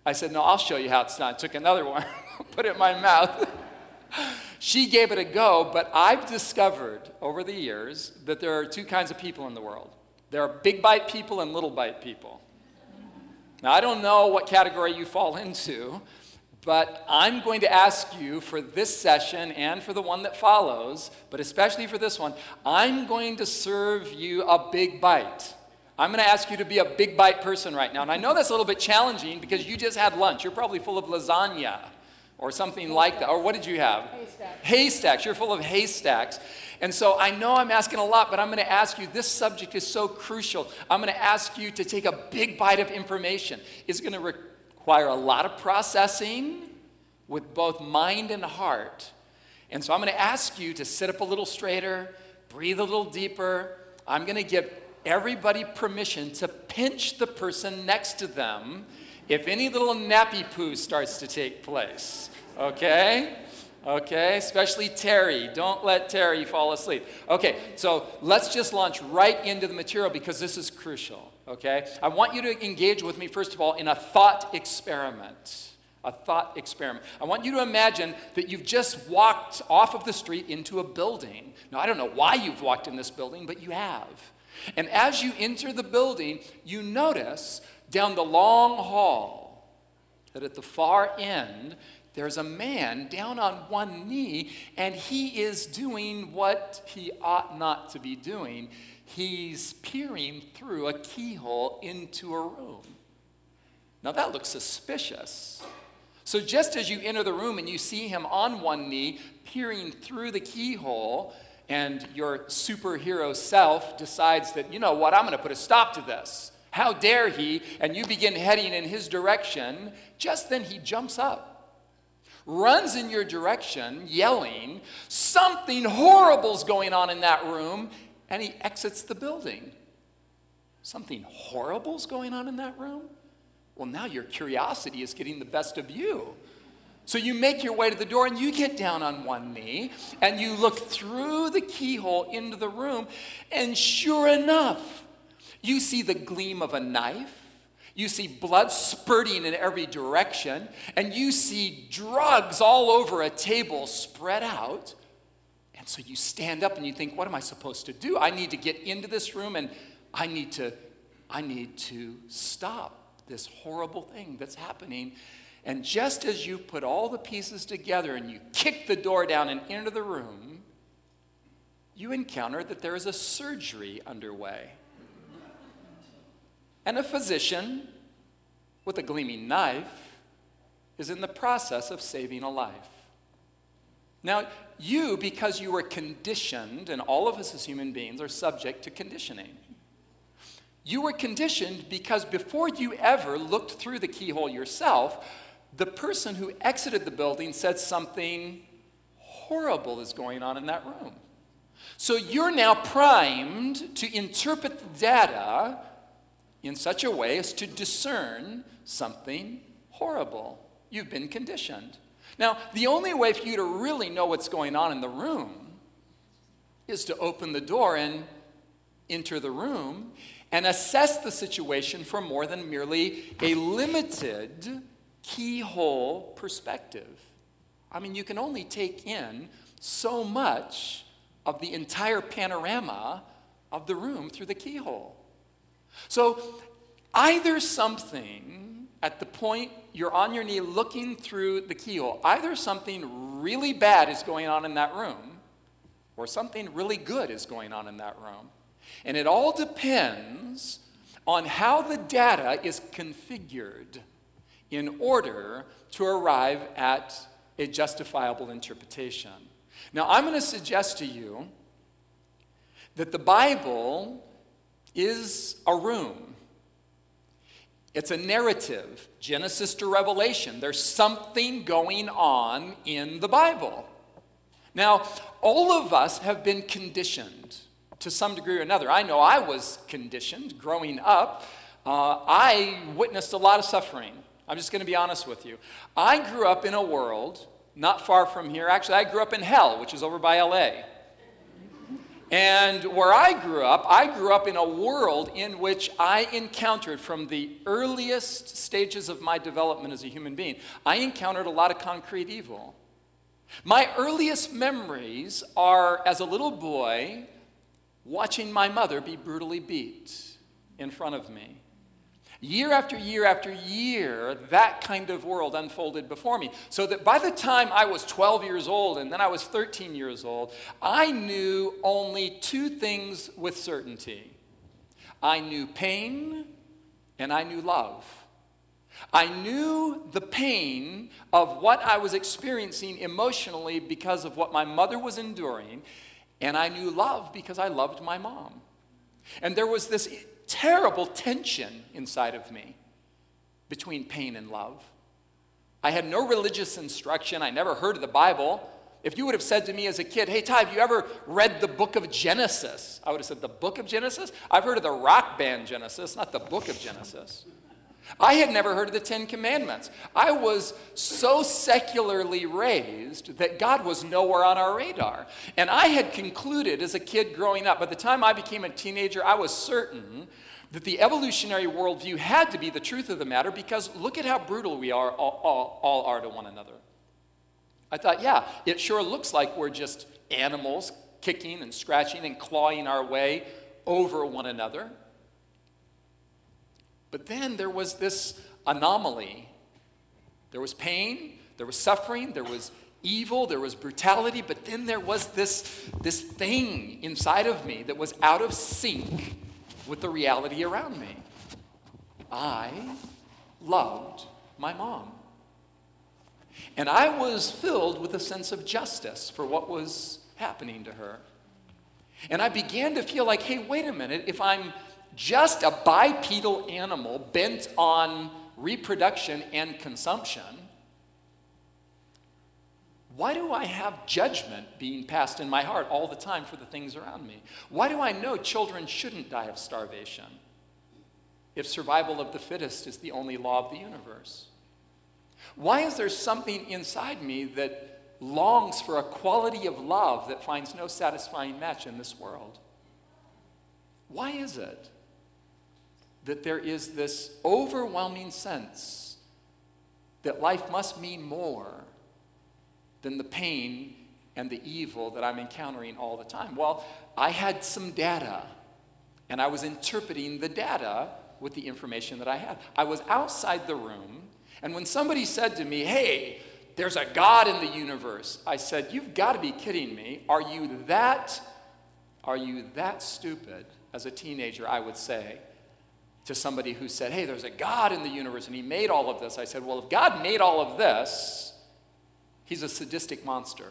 I said, no, I'll show you how it's done. I took another one, put it in my mouth. She gave it a go, but I've discovered over the years that there are two kinds of people in the world. There are big bite people and little bite people. Now, I don't know what category you fall into, but I'm going to ask you for this session and for the one that follows, but especially for this one, I'm going to serve you a big bite. I'm going to ask you to be a big bite person right now. And I know that's a little bit challenging because you just had lunch. You're probably full of lasagna or something like that. Or what did you have? Haystacks. Haystacks. You're full of haystacks. And so I know I'm asking a lot, but I'm going to ask you, this subject is so crucial. I'm going to ask you to take a big bite of information. It's going to require a lot of processing with both mind and heart. And so I'm going to ask you to sit up a little straighter, breathe a little deeper. I'm going to give everybody permission to pinch the person next to them if any little nappy poo starts to take place. Okay? Okay, especially Terry. Don't let Terry fall asleep. Okay, so let's just launch right into the material because this is crucial, okay? I want you to engage with me, first of all, in a thought experiment. A thought experiment. I want you to imagine that you've just walked off of the street into a building. Now, I don't know why you've walked in this building, but you have. And as you enter the building, you notice down the long hall that at the far end, there's a man down on one knee, and he is doing what he ought not to be doing. He's peering through a keyhole into a room. Now that looks suspicious. So just as you enter the room and you see him on one knee, peering through the keyhole, and your superhero self decides that, you know what, I'm going to put a stop to this. How dare he? And you begin heading in his direction. Just then he jumps up, runs in your direction, yelling, something horrible's going on in that room, and he exits the building. Something horrible's going on in that room? Well, now your curiosity is getting the best of you. So you make your way to the door and you get down on one knee and you look through the keyhole into the room, and sure enough, you see the gleam of a knife. You see blood spurting in every direction, and you see drugs all over a table spread out. And so you stand up and you think, what am I supposed to do? I need to get into this room, and I need to stop this horrible thing that's happening. And just as you put all the pieces together and you kick the door down and enter the room, you encounter that there is a surgery underway. And a physician with a gleaming knife is in the process of saving a life. Now, you, because you were conditioned, and all of us as human beings are subject to conditioning. You were conditioned because before you ever looked through the keyhole yourself, the person who exited the building said something horrible is going on in that room. So you're now primed to interpret the data in such a way as to discern something horrible. You've been conditioned. Now, the only way for you to really know what's going on in the room is to open the door and enter the room and assess the situation from more than merely a limited keyhole perspective. I mean, you can only take in so much of the entire panorama of the room through the keyhole. So either something, at the point you're on your knee looking through the keyhole, either something really bad is going on in that room, or something really good is going on in that room. And it all depends on how the data is configured in order to arrive at a justifiable interpretation. Now, I'm going to suggest to you that the Bible is a room. It's a narrative, Genesis to Revelation. There's something going on in the Bible. Now, all of us have been conditioned to some degree or another. I know I was conditioned growing up. I witnessed a lot of suffering. I'm just going to be honest with you. I grew up in a world not far from here. Actually, I grew up in hell, which is over by LA. And where I grew up in a world in which I encountered, from the earliest stages of my development as a human being, I encountered a lot of concrete evil. My earliest memories are as a little boy watching my mother be brutally beat in front of me. Year after year after year, that kind of world unfolded before me. So that by the time I was 12 years old and then I was 13 years old, I knew only two things with certainty. I knew pain and I knew love. I knew the pain of what I was experiencing emotionally because of what my mother was enduring, and I knew love because I loved my mom. And there was this terrible tension inside of me between pain and love. I had no religious instruction. I never heard of the Bible. If you would have said to me as a kid, hey, Ty, have you ever read the book of Genesis? I would have said, the book of Genesis? I've heard of the rock band Genesis, not the book of Genesis. I had never heard of the Ten Commandments. I was so secularly raised that God was nowhere on our radar. And I had concluded as a kid growing up, by the time I became a teenager, I was certain that the evolutionary worldview had to be the truth of the matter, because look at how brutal we are, all are to one another. I thought, yeah, it sure looks like we're just animals kicking and scratching and clawing our way over one another. But then there was this anomaly. There was pain, there was suffering, there was evil, there was brutality, but then there was this thing inside of me that was out of sync with the reality around me. I loved my mom. And I was filled with a sense of justice for what was happening to her. And I began to feel like, hey, wait a minute, if I'm just a bipedal animal bent on reproduction and consumption, why do I have judgment being passed in my heart all the time for the things around me? Why do I know children shouldn't die of starvation if survival of the fittest is the only law of the universe? Why is there something inside me that longs for a quality of love that finds no satisfying match in this world? Why is it that there is this overwhelming sense that life must mean more than the pain and the evil that I'm encountering all the time? Well, I had some data, and I was interpreting the data with the information that I had. I was outside the room, and when somebody said to me, hey, there's a God in the universe, I said, you've got to be kidding me. Are you that stupid? As a teenager, I would say to somebody who said, hey, there's a God in the universe and he made all of this. I said, well, if God made all of this, he's a sadistic monster.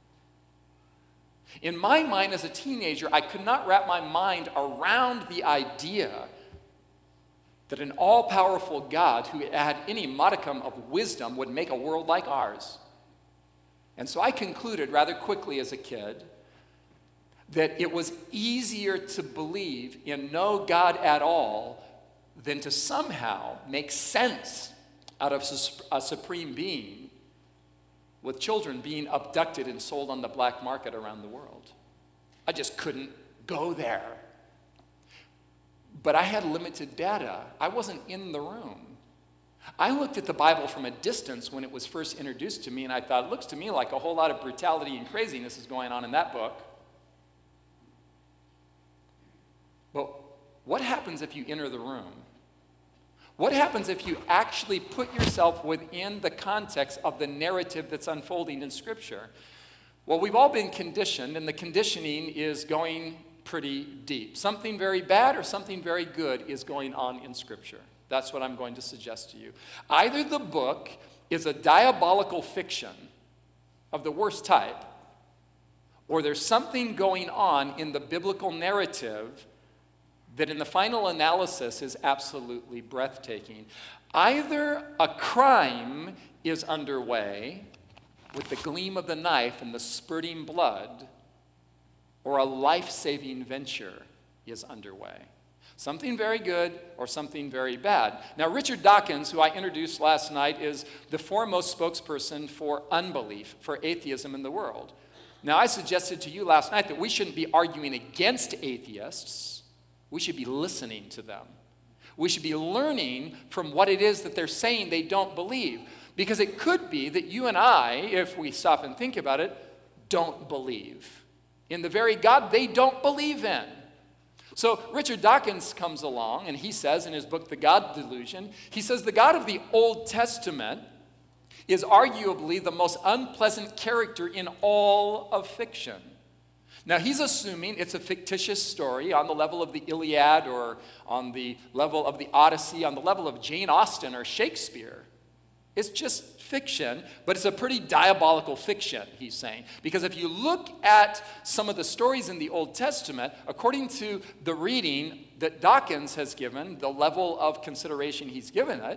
In my mind as a teenager, I could not wrap my mind around the idea that an all-powerful God who had any modicum of wisdom would make a world like ours. And so I concluded rather quickly as a kid that it was easier to believe in no God at all than to somehow make sense out of a supreme being with children being abducted and sold on the black market around the world. I just couldn't go there. But I had limited data. I wasn't in the room. I looked at the Bible from a distance when it was first introduced to me, and I thought, it looks to me like a whole lot of brutality and craziness is going on in that book. But what happens if you enter the room? What happens if you actually put yourself within the context of the narrative that's unfolding in Scripture? Well, we've all been conditioned, and the conditioning is going pretty deep. Something very bad or something very good is going on in Scripture. That's what I'm going to suggest to you. Either the book is a diabolical fiction of the worst type, or there's something going on in the biblical narrative that in the final analysis is absolutely breathtaking. Either a crime is underway with the gleam of the knife and the spurting blood, or a life-saving venture is underway. Something very good or something very bad. Now, Richard Dawkins, who I introduced last night, is the foremost spokesperson for unbelief, for atheism in the world. Now, I suggested to you last night that we shouldn't be arguing against atheists. We should be listening to them. We should be learning from what it is that they're saying they don't believe. Because it could be that you and I, if we stop and think about it, don't believe in the very God they don't believe in. So Richard Dawkins comes along and he says in his book, The God Delusion, he says the God of the Old Testament is arguably the most unpleasant character in all of fiction. Now, he's assuming it's a fictitious story on the level of the Iliad or on the level of the Odyssey, on the level of Jane Austen or Shakespeare. It's just fiction, but it's a pretty diabolical fiction, he's saying. Because if you look at some of the stories in the Old Testament, according to the reading that Dawkins has given, the level of consideration he's given it,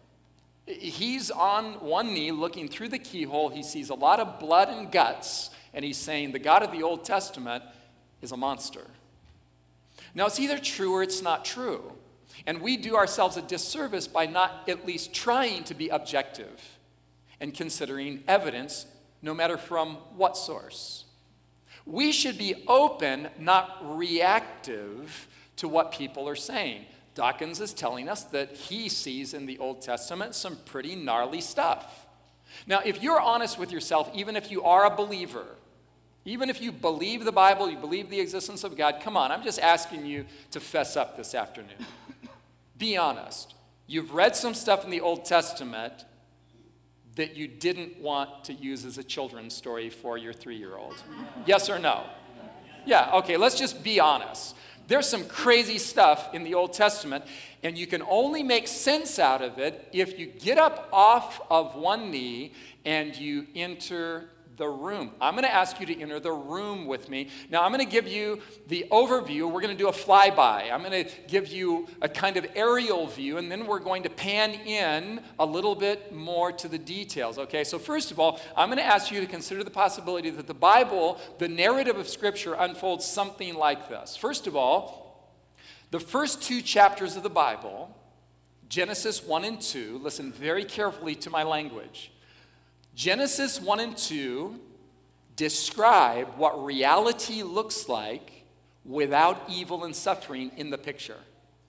he's on one knee looking through the keyhole. He sees a lot of blood and guts, and he's saying the God of the Old Testament is a monster. Now, it's either true or it's not true. And we do ourselves a disservice by not at least trying to be objective and considering evidence, no matter from what source. We should be open, not reactive to what people are saying. Dawkins is telling us that he sees in the Old Testament some pretty gnarly stuff. Now, if you're honest with yourself, even if you are a believer, even if you believe the Bible, you believe the existence of God, come on, I'm just asking you to fess up this afternoon. Be honest. You've read some stuff in the Old Testament that you didn't want to use as a children's story for your 3-year-old. Yes or no? Yeah, okay, let's just be honest. There's some crazy stuff in the Old Testament, and you can only make sense out of it if you get up off of one knee and you enter the room. I'm going to ask you to enter the room with me. Now, I'm going to give you the overview. We're going to do a flyby. I'm going to give you a kind of aerial view, and then we're going to pan in a little bit more to the details, okay? So first of all, I'm going to ask you to consider the possibility that the Bible, the narrative of Scripture, unfolds something like this. First of all, the first 2 chapters of the Bible, Genesis 1 and 2, listen very carefully to my language. Genesis 1 and 2 describe what reality looks like without evil and suffering in the picture.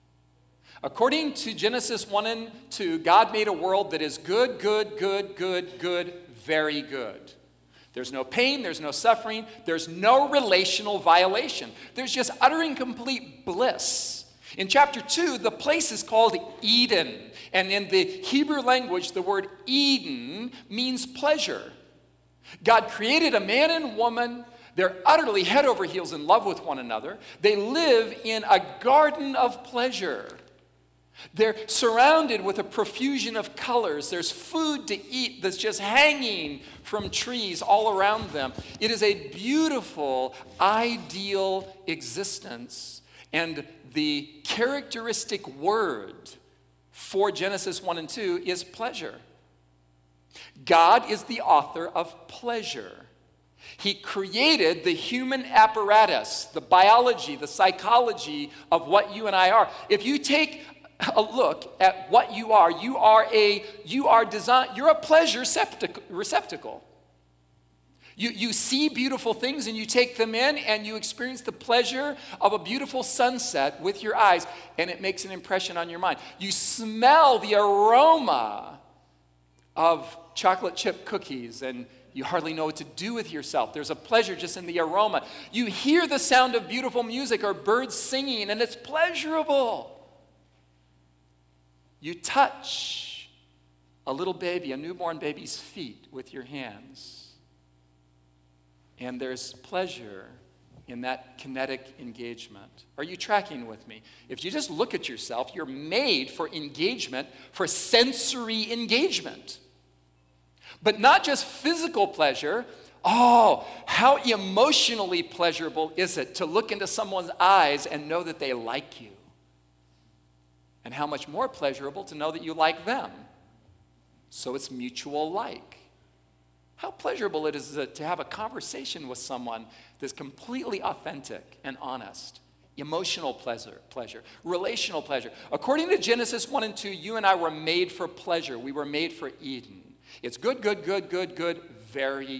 According to Genesis 1 and 2, God made a world that is good, good, good, good, good, very good. There's no pain, there's no suffering, there's no relational violation. There's just utter and complete bliss. In chapter 2, the place is called Eden. And in the Hebrew language, the word Eden means pleasure. God created a man and woman. They're utterly head over heels in love with one another. They live in a garden of pleasure. They're surrounded with a profusion of colors. There's food to eat that's just hanging from trees all around them. It is a beautiful, ideal existence. And the characteristic word for Genesis 1 and 2 is pleasure. God is the author of pleasure. He created the human apparatus, the biology, the psychology of what you and I are. If you take a look at what you are you're a pleasure receptacle. You see beautiful things and you take them in and you experience the pleasure of a beautiful sunset with your eyes, and it makes an impression on your mind. You smell the aroma of chocolate chip cookies and you hardly know what to do with yourself. There's a pleasure just in the aroma. You hear the sound of beautiful music or birds singing and it's pleasurable. You touch a little baby, a newborn baby's feet with your hands. And there's pleasure in that kinetic engagement. Are you tracking with me? If you just look at yourself, you're made for engagement, for sensory engagement. But not just physical pleasure. Oh, how emotionally pleasurable is it to look into someone's eyes and know that they like you? And how much more pleasurable to know that you like them. So it's mutual like. How pleasurable it is to have a conversation with someone that's completely authentic and honest. Emotional pleasure, relational pleasure. According to Genesis 1 and 2, you and I were made for pleasure. We were made for Eden. It's good, good, good, good, good, very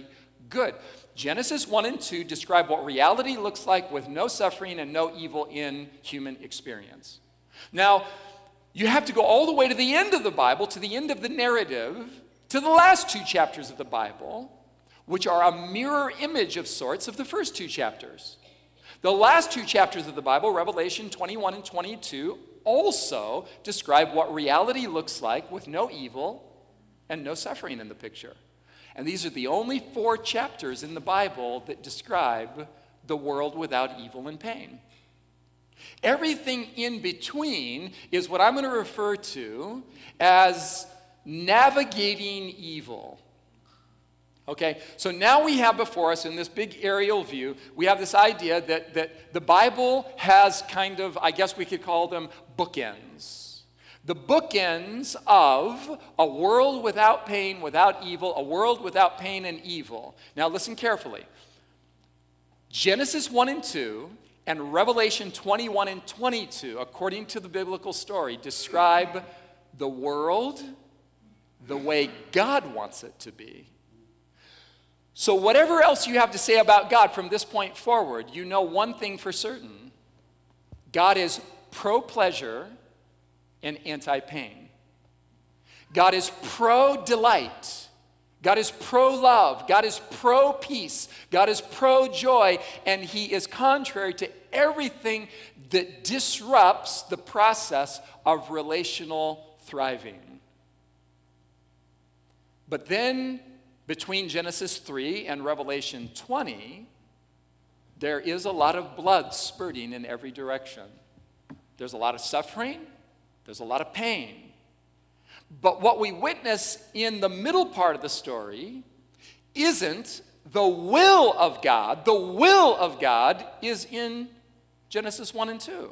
Good. Genesis 1 and 2 describe what reality looks like with no suffering and no evil in human experience. Now, you have to go all the way to the end of the Bible, to the end of the narrative, to the last 2 chapters of the Bible, which are a mirror image of sorts of the first 2 chapters. The last 2 chapters of the Bible, Revelation 21 and 22, also describe what reality looks like with no evil and no suffering in the picture. And these are the only 4 chapters in the Bible that describe the world without evil and pain. Everything in between is what I'm going to refer to as navigating evil. Okay, so now we have before us in this big aerial view, we have this idea that the Bible has kind of, I guess we could call them bookends. The bookends of a world without pain, without evil, a world without pain and evil. Now listen carefully. Genesis 1 and 2 and Revelation 21 and 22, according to the biblical story, describe the world the way God wants it to be. So whatever else you have to say about God from this point forward, you know one thing for certain. God is pro-pleasure and anti-pain. God is pro-delight. God is pro-love. God is pro-peace. God is pro-joy. And he is contrary to everything that disrupts the process of relational thriving. But then, between Genesis 3 and Revelation 20, there is a lot of blood spurting in every direction. There's a lot of suffering. There's a lot of pain. But what we witness in the middle part of the story isn't the will of God. The will of God is in Genesis 1 and 2.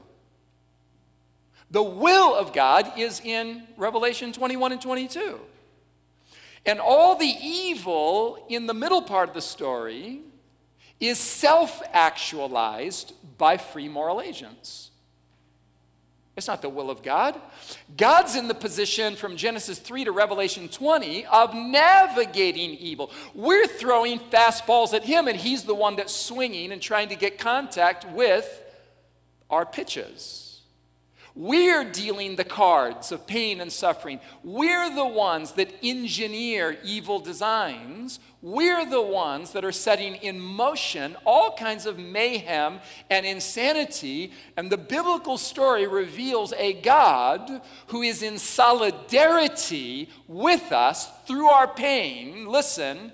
The will of God is in Revelation 21 and 22. And all the evil in the middle part of the story is self-actualized by free moral agents. It's not the will of God. God's in the position from Genesis 3 to Revelation 20 of navigating evil. We're throwing fastballs at him, and he's the one that's swinging and trying to get contact with our pitches. We're dealing the cards of pain and suffering. We're the ones that engineer evil designs. We're the ones that are setting in motion all kinds of mayhem and insanity. And the biblical story reveals a God who is in solidarity with us through our pain, listen,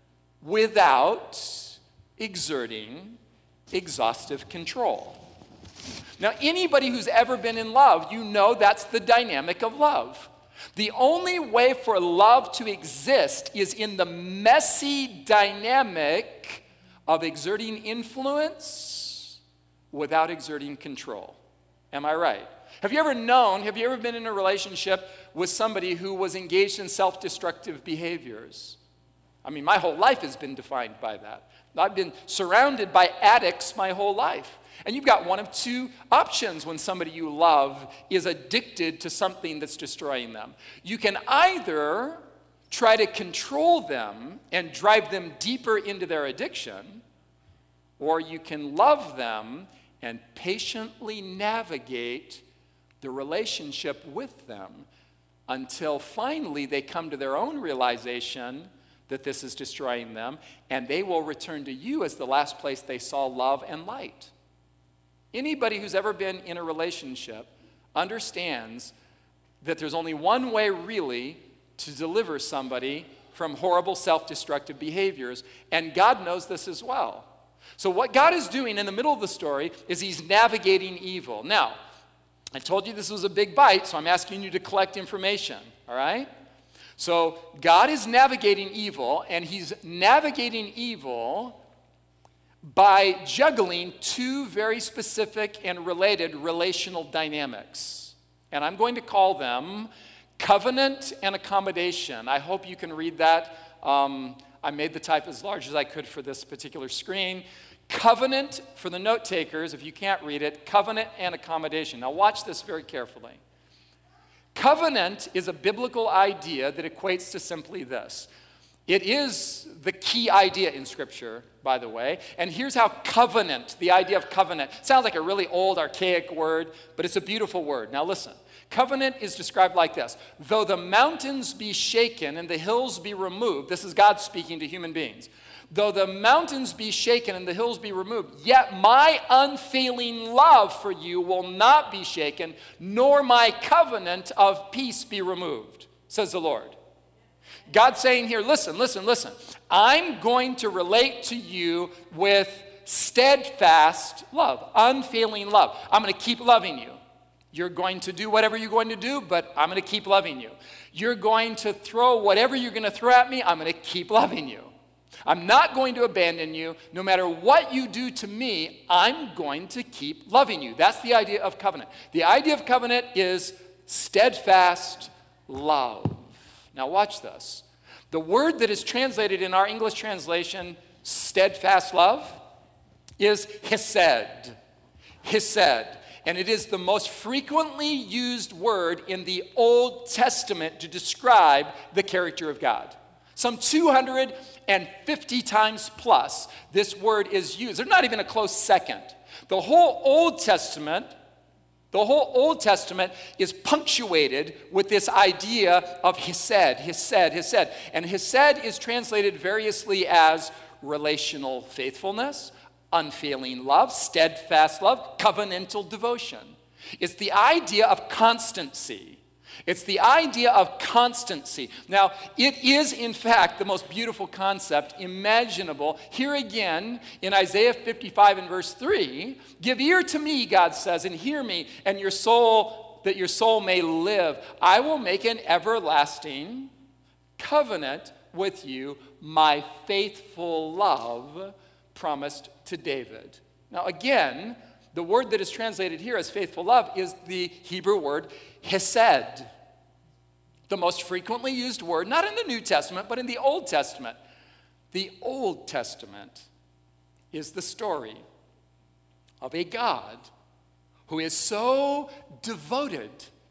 without exerting exhaustive control. Now, anybody who's ever been in love, you know that's the dynamic of love. The only way for love to exist is in the messy dynamic of exerting influence without exerting control. Am I right? Have you ever been in a relationship with somebody who was engaged in self-destructive behaviors? I mean, my whole life has been defined by that. I've been surrounded by addicts my whole life. And you've got one of 2 options when somebody you love is addicted to something that's destroying them. You can either try to control them and drive them deeper into their addiction, or you can love them and patiently navigate the relationship with them until finally they come to their own realization that this is destroying them, and they will return to you as the last place they saw love and light. Anybody who's ever been in a relationship understands that there's only one way really to deliver somebody from horrible self-destructive behaviors, and God knows this as well. So what God is doing in the middle of the story is he's navigating evil. Now, I told you this was a big bite, so I'm asking you to collect information, all right? So God is navigating evil, and he's navigating evil by juggling 2 very specific and related relational dynamics. And I'm going to call them covenant and accommodation. I hope you can read that. I made the type as large as I could for this particular screen. Covenant, for the note takers, if you can't read it, covenant and accommodation. Now watch this very carefully. Covenant is a biblical idea that equates to simply this. It is the key idea in Scripture, by the way. And here's how covenant, the idea of covenant, sounds like a really old, archaic word, but it's a beautiful word. Now listen. Covenant is described like this. Though the mountains be shaken and the hills be removed, this is God speaking to human beings. Though the mountains be shaken and the hills be removed, yet my unfailing love for you will not be shaken, nor my covenant of peace be removed, says the Lord. God's saying here, listen. I'm going to relate to you with steadfast love, unfailing love. I'm going to keep loving you. You're going to do whatever you're going to do, but I'm going to keep loving you. You're going to throw whatever you're going to throw at me, I'm going to keep loving you. I'm not going to abandon you. No matter what you do to me, I'm going to keep loving you. That's the idea of covenant. The idea of covenant is steadfast love. Now watch this. The word that is translated in our English translation, steadfast love, is hesed. Hesed. And it is the most frequently used word in the Old Testament to describe the character of God. Some 250 times plus, this word is used. There's not even a close second. The whole Old Testament is punctuated with this idea of hesed. And hesed is translated variously as relational faithfulness, unfailing love, steadfast love, covenantal devotion. It's the idea of constancy. Now, it is, in fact, the most beautiful concept imaginable. Here again, in Isaiah 55 and verse 3, give ear to me, God says, and hear me, and that your soul may live. I will make an everlasting covenant with you, my faithful love promised to David. Now, again, the word that is translated here as faithful love is the Hebrew word hesed, the most frequently used word, not in the New Testament, but in the Old Testament. The Old Testament is the story of a God who is so devoted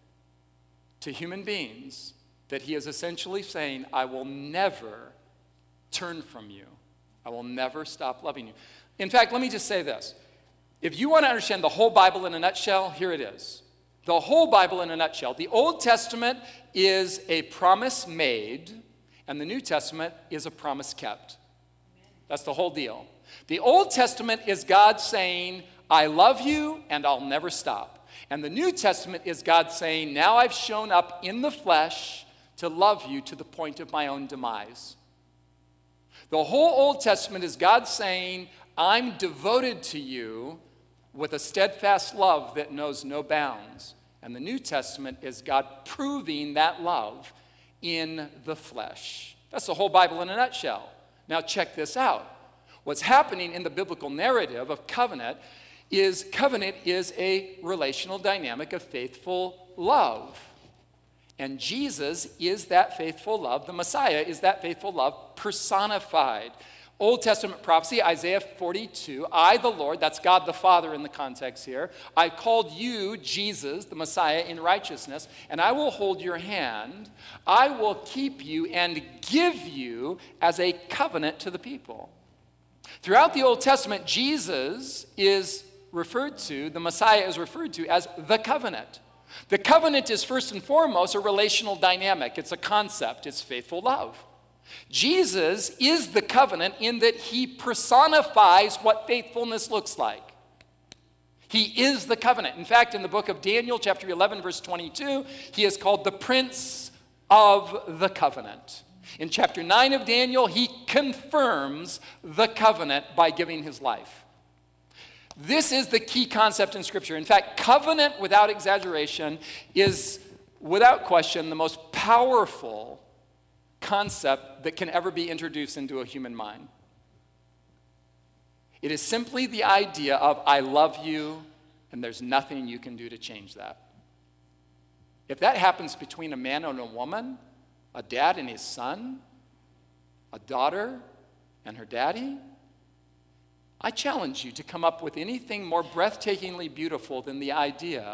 to human beings that he is essentially saying, I will never turn from you. I will never stop loving you. In fact, let me just say this. If you want to understand the whole Bible in a nutshell, here it is. The whole Bible in a nutshell. The Old Testament is a promise made, and the New Testament is a promise kept. That's the whole deal. The Old Testament is God saying, I love you, and I'll never stop. And the New Testament is God saying, now I've shown up in the flesh to love you to the point of my own demise. The whole Old Testament is God saying, I'm devoted to you with a steadfast love that knows no bounds. And the New Testament is God proving that love in the flesh. That's the whole Bible in a nutshell. Now check this out. What's happening in the biblical narrative of covenant is a relational dynamic of faithful love. And Jesus is that faithful love. The Messiah is that faithful love personified. Old Testament prophecy, Isaiah 42, I, the Lord, that's God the Father in the context here, I called you, Jesus, the Messiah, in righteousness, and I will hold your hand. I will keep you and give you as a covenant to the people. Throughout the Old Testament, Jesus is referred to, the Messiah is referred to as the covenant. The covenant is first and foremost a relational dynamic. It's a concept. It's faithful love. Jesus is the covenant in that he personifies what faithfulness looks like. He is the covenant. In fact, in the book of Daniel, chapter 11, verse 22, he is called the Prince of the Covenant. In chapter 9 of Daniel, he confirms the covenant by giving his life. This is the key concept in Scripture. In fact, covenant, without exaggeration, is, without question, the most powerful concept that can ever be introduced into a human mind. It is simply the idea of, I love you, and there's nothing you can do to change that. If that happens between a man and a woman, a dad and his son, a daughter and her daddy, I challenge you to come up with anything more breathtakingly beautiful than the idea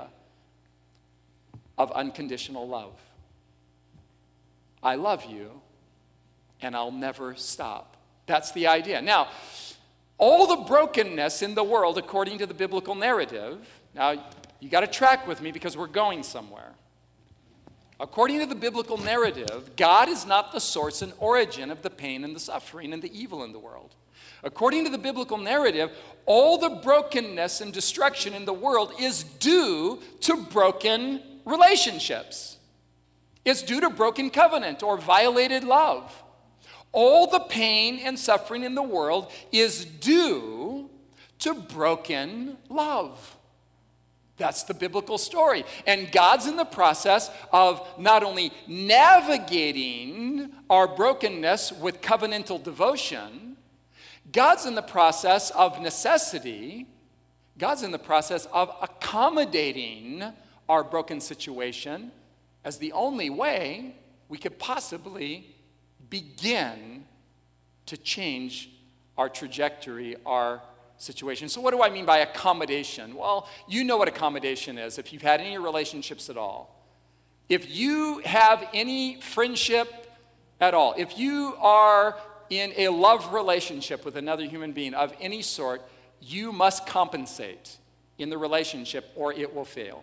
of unconditional love. I love you, and I'll never stop. That's the idea. Now, all the brokenness in the world, according to the biblical narrative, now you got to track with me because we're going somewhere. According to the biblical narrative, God is not the source and origin of the pain and the suffering and the evil in the world. According to the biblical narrative, all the brokenness and destruction in the world is due to broken relationships. It's due to broken covenant or violated love. All the pain and suffering in the world is due to broken love. That's the biblical story. And God's in the process of not only navigating our brokenness with covenantal devotion, God's in the process of necessity. God's in the process of accommodating our broken situation as the only way we could possibly begin to change our trajectory, our situation. So what do I mean by accommodation? Well, you know what accommodation is if you've had any relationships at all. If you have any friendship at all, if you are in a love relationship with another human being of any sort, you must compensate in the relationship or it will fail.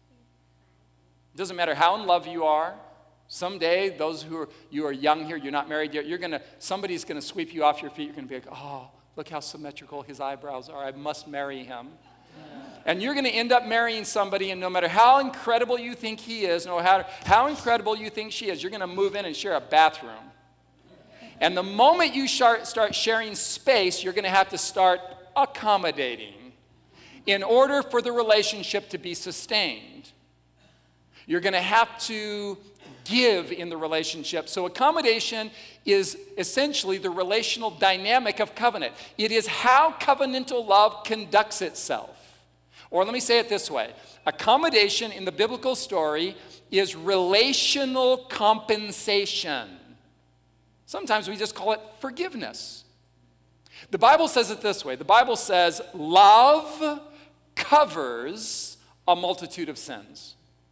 It doesn't matter how in love you are. Someday, those you are young here, you're not married yet, somebody's going to sweep you off your feet. You're going to be like, oh, look how symmetrical his eyebrows are. I must marry him. And you're going to end up marrying somebody, and no matter how incredible you think he is, no matter how incredible you think she is, you're going to move in and share a bathroom. And the moment you start sharing space, you're going to have to start accommodating in order for the relationship to be sustained. You're going to have to give in the relationship. So accommodation is essentially the relational dynamic of covenant. It is how covenantal love conducts itself. Or let me say it this way. Accommodation in the biblical story is relational compensation. Sometimes we just call it forgiveness. The Bible says it this way. The Bible says, love covers a multitude of sins.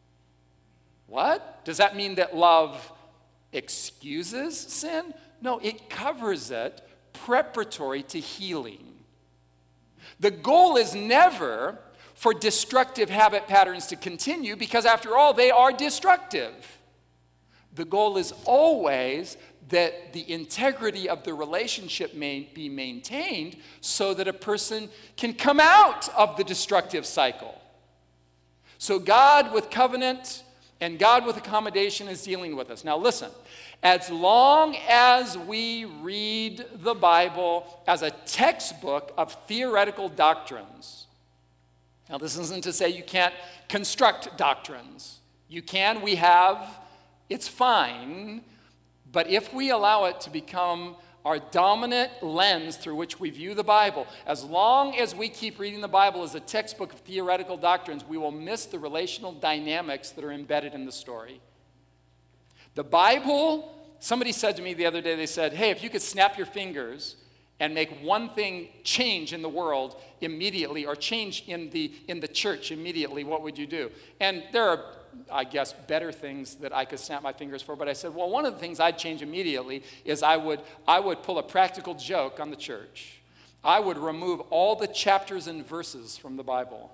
What? Does that mean that love excuses sin? No, it covers it preparatory to healing. The goal is never for destructive habit patterns to continue because, after all, they are destructive. The goal is always that the integrity of the relationship may be maintained so that a person can come out of the destructive cycle. So God with covenant and God with accommodation is dealing with us. Now listen, as long as we read the Bible as a textbook of theoretical doctrines, now this isn't to say you can't construct doctrines. You can, we have, it's fine, but if we allow it to become our dominant lens through which we view the Bible, as long as we keep reading the Bible as a textbook of theoretical doctrines, we will miss the relational dynamics that are embedded in the story. The Bible, somebody said to me the other day, they said, hey, if you could snap your fingers and make one thing change in the world immediately or change in the church immediately, what would you do? And there are, I guess, better things that I could snap my fingers for, but I said, well, one of the things I'd change immediately is I would pull a practical joke on the church. I would remove all the chapters and verses from the Bible.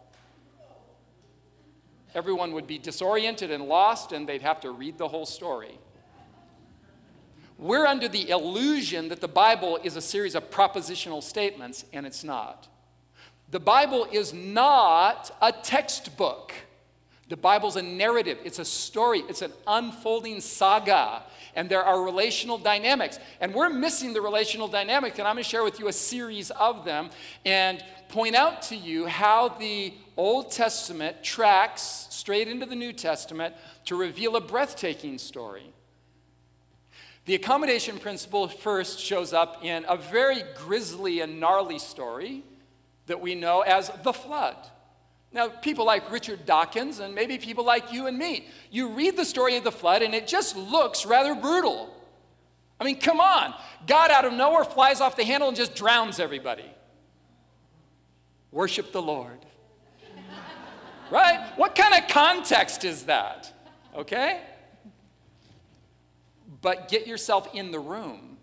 Everyone would be disoriented and lost, and they'd have to read the whole story. We're under the illusion that the Bible is a series of propositional statements, and it's not. The Bible is not a textbook. The Bible's a narrative. It's a story. It's an unfolding saga. And there are relational dynamics. And we're missing the relational dynamics, and I'm going to share with you a series of them and point out to you how the Old Testament tracks straight into the New Testament to reveal a breathtaking story. The accommodation principle first shows up in a very grisly and gnarly story that we know as the flood. Now, people like Richard Dawkins and maybe people like you and me, you read the story of the flood and it just looks rather brutal. I mean, come on. God out of nowhere flies off the handle and just drowns everybody. Worship the Lord. Right? What kind of context is that? Okay? But get yourself in the room.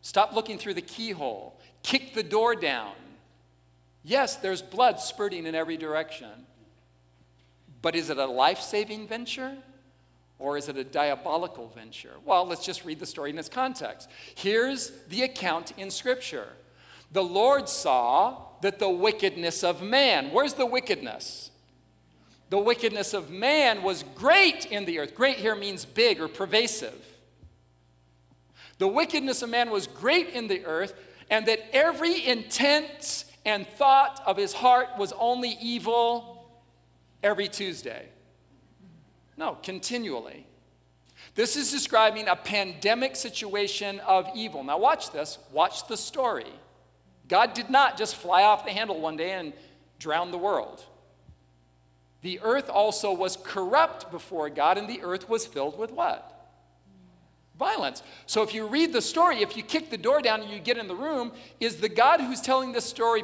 Stop looking through the keyhole. Kick the door down. Yes, there's blood spurting in every direction. But is it a life-saving venture? Or is it a diabolical venture? Well, let's just read the story in its context. Here's the account in Scripture. The Lord saw that the wickedness of man, where's the wickedness? The wickedness of man was great in the earth. Great here means big or pervasive. The wickedness of man was great in the earth, and that every intent and thought of his heart was only evil every Tuesday. No, continually. This is describing a pandemic situation of evil. Now watch this. Watch the story. God did not just fly off the handle one day and drown the world. The earth also was corrupt before God, and the earth was filled with what? Violence. So if you read the story, if you kick the door down and you get in the room, is the God who's telling this story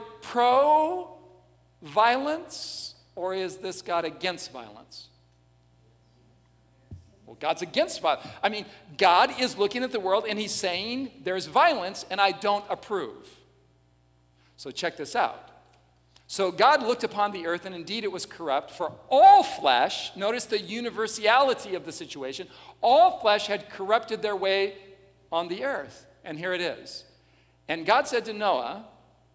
pro-violence, or is this God against violence? Well, God's against violence. I mean, God is looking at the world and he's saying there's violence and I don't approve. So check this out. So God looked upon the earth, and indeed it was corrupt, for all flesh, notice the universality of the situation, all flesh had corrupted their way on the earth. And here it is. And God said to Noah,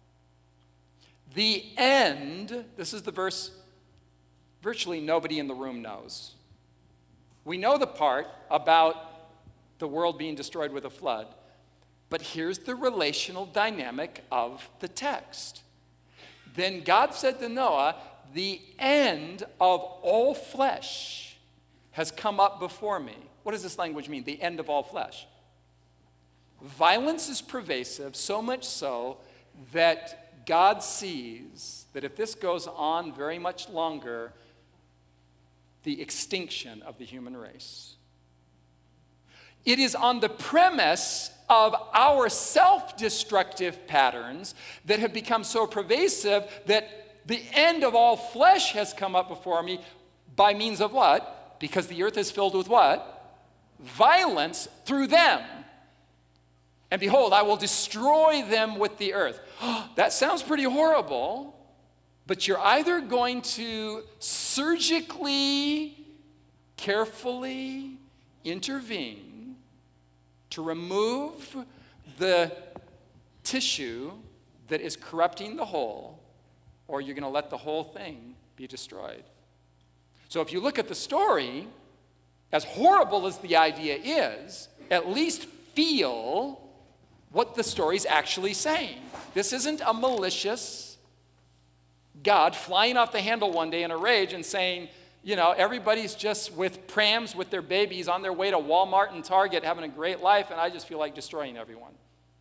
the end, this is the verse virtually nobody in the room knows. We know the part about the world being destroyed with a flood, but here's the relational dynamic of the text. Then God said to Noah, the end of all flesh has come up before me. What does this language mean? The end of all flesh. Violence is pervasive, so much so that God sees that if this goes on very much longer, the extinction of the human race. It is on the premise of our self-destructive patterns that have become so pervasive that the end of all flesh has come up before me by means of what? Because the earth is filled with what? Violence through them. And behold, I will destroy them with the earth. That sounds pretty horrible, but you're either going to surgically, carefully intervene to remove the tissue that is corrupting the whole, or you're going to let the whole thing be destroyed. So if you look at the story, as horrible as the idea is, at least feel what the story's actually saying. This isn't a malicious God flying off the handle one day in a rage and saying, you know, everybody's just with prams with their babies on their way to Walmart and Target having a great life, and I just feel like destroying everyone.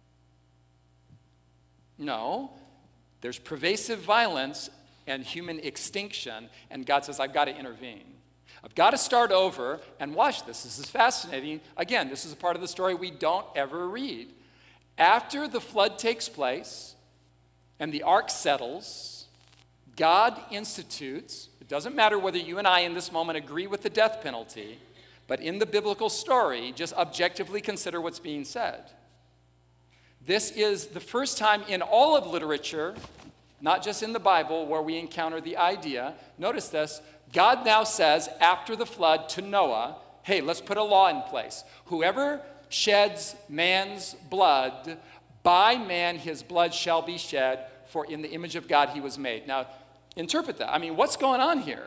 No, there's pervasive violence and human extinction, and God says, I've got to intervene. I've got to start over, and watch this. This is fascinating. Again, this is a part of the story we don't ever read. After the flood takes place and the ark settles, God institutes, it doesn't matter whether you and I in this moment agree with the death penalty, but in the biblical story, just objectively consider what's being said. This is the first time in all of literature, not just in the Bible, where we encounter the idea. Notice this. God now says, after the flood to Noah, hey, let's put a law in place. Whoever sheds man's blood, by man his blood shall be shed, for in the image of God he was made. Now, interpret that. I mean, what's going on here?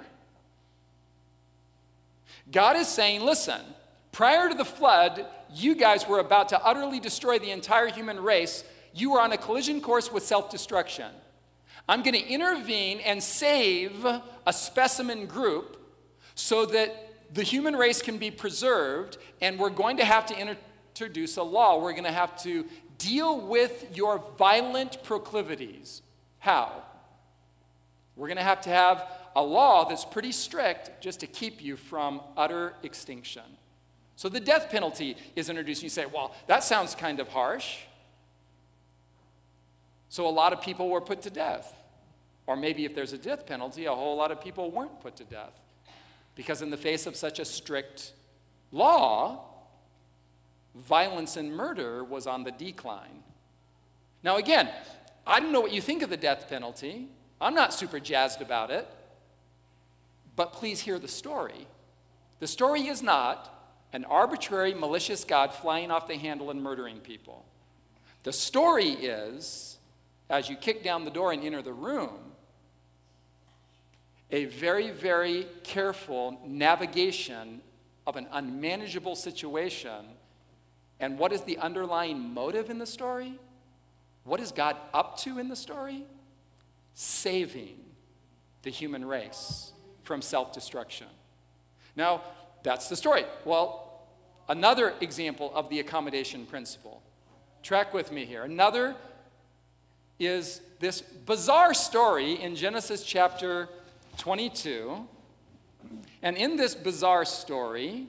God is saying, listen, prior to the flood, you guys were about to utterly destroy the entire human race. You were on a collision course with self-destruction. I'm going to intervene and save a specimen group so that the human race can be preserved, and we're going to have to introduce a law. We're going to have to deal with your violent proclivities. How? We're going to have a law that's pretty strict just to keep you from utter extinction. So the death penalty is introduced. You say, well, that sounds kind of harsh. So a lot of people were put to death. Or maybe if there's a death penalty, a whole lot of people weren't put to death. Because in the face of such a strict law, violence and murder was on the decline. Now again, I don't know what you think of the death penalty. I'm not super jazzed about it. But please hear the story. The story is not an arbitrary, malicious God flying off the handle and murdering people. The story is, as you kick down the door and enter the room, a very, very careful navigation of an unmanageable situation. And what is the underlying motive in the story? What is God up to in the story? Saving the human race from self-destruction. Now, that's the story. Well, another example of the accommodation principle. Track with me here. Another is this bizarre story in Genesis chapter 22. And in this bizarre story,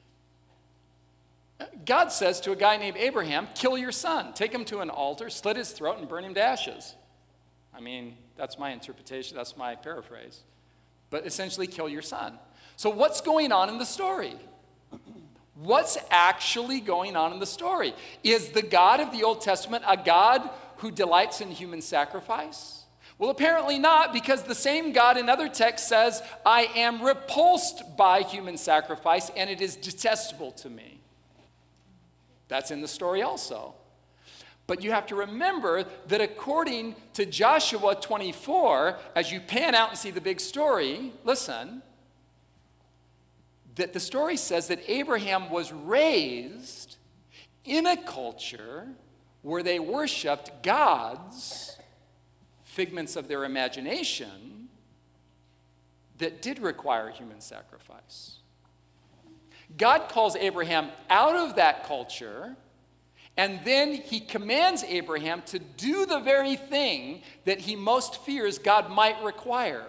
God says to a guy named Abraham, kill your son. Take him to an altar, slit his throat, and burn him to ashes. I mean, that's my interpretation. That's my paraphrase. But essentially, kill your son. So what's going on in the story? What's actually going on in the story? Is the God of the Old Testament a God who delights in human sacrifice? Well, apparently not, because the same God in other texts says, I am repulsed by human sacrifice, and it is detestable to me. That's in the story also. But you have to remember that according to Joshua 24, as you pan out and see the big story, listen, that the story says that Abraham was raised in a culture where they worshiped gods, figments of their imagination, that did require human sacrifice. God calls Abraham out of that culture, and then he commands Abraham to do the very thing that he most fears God might require.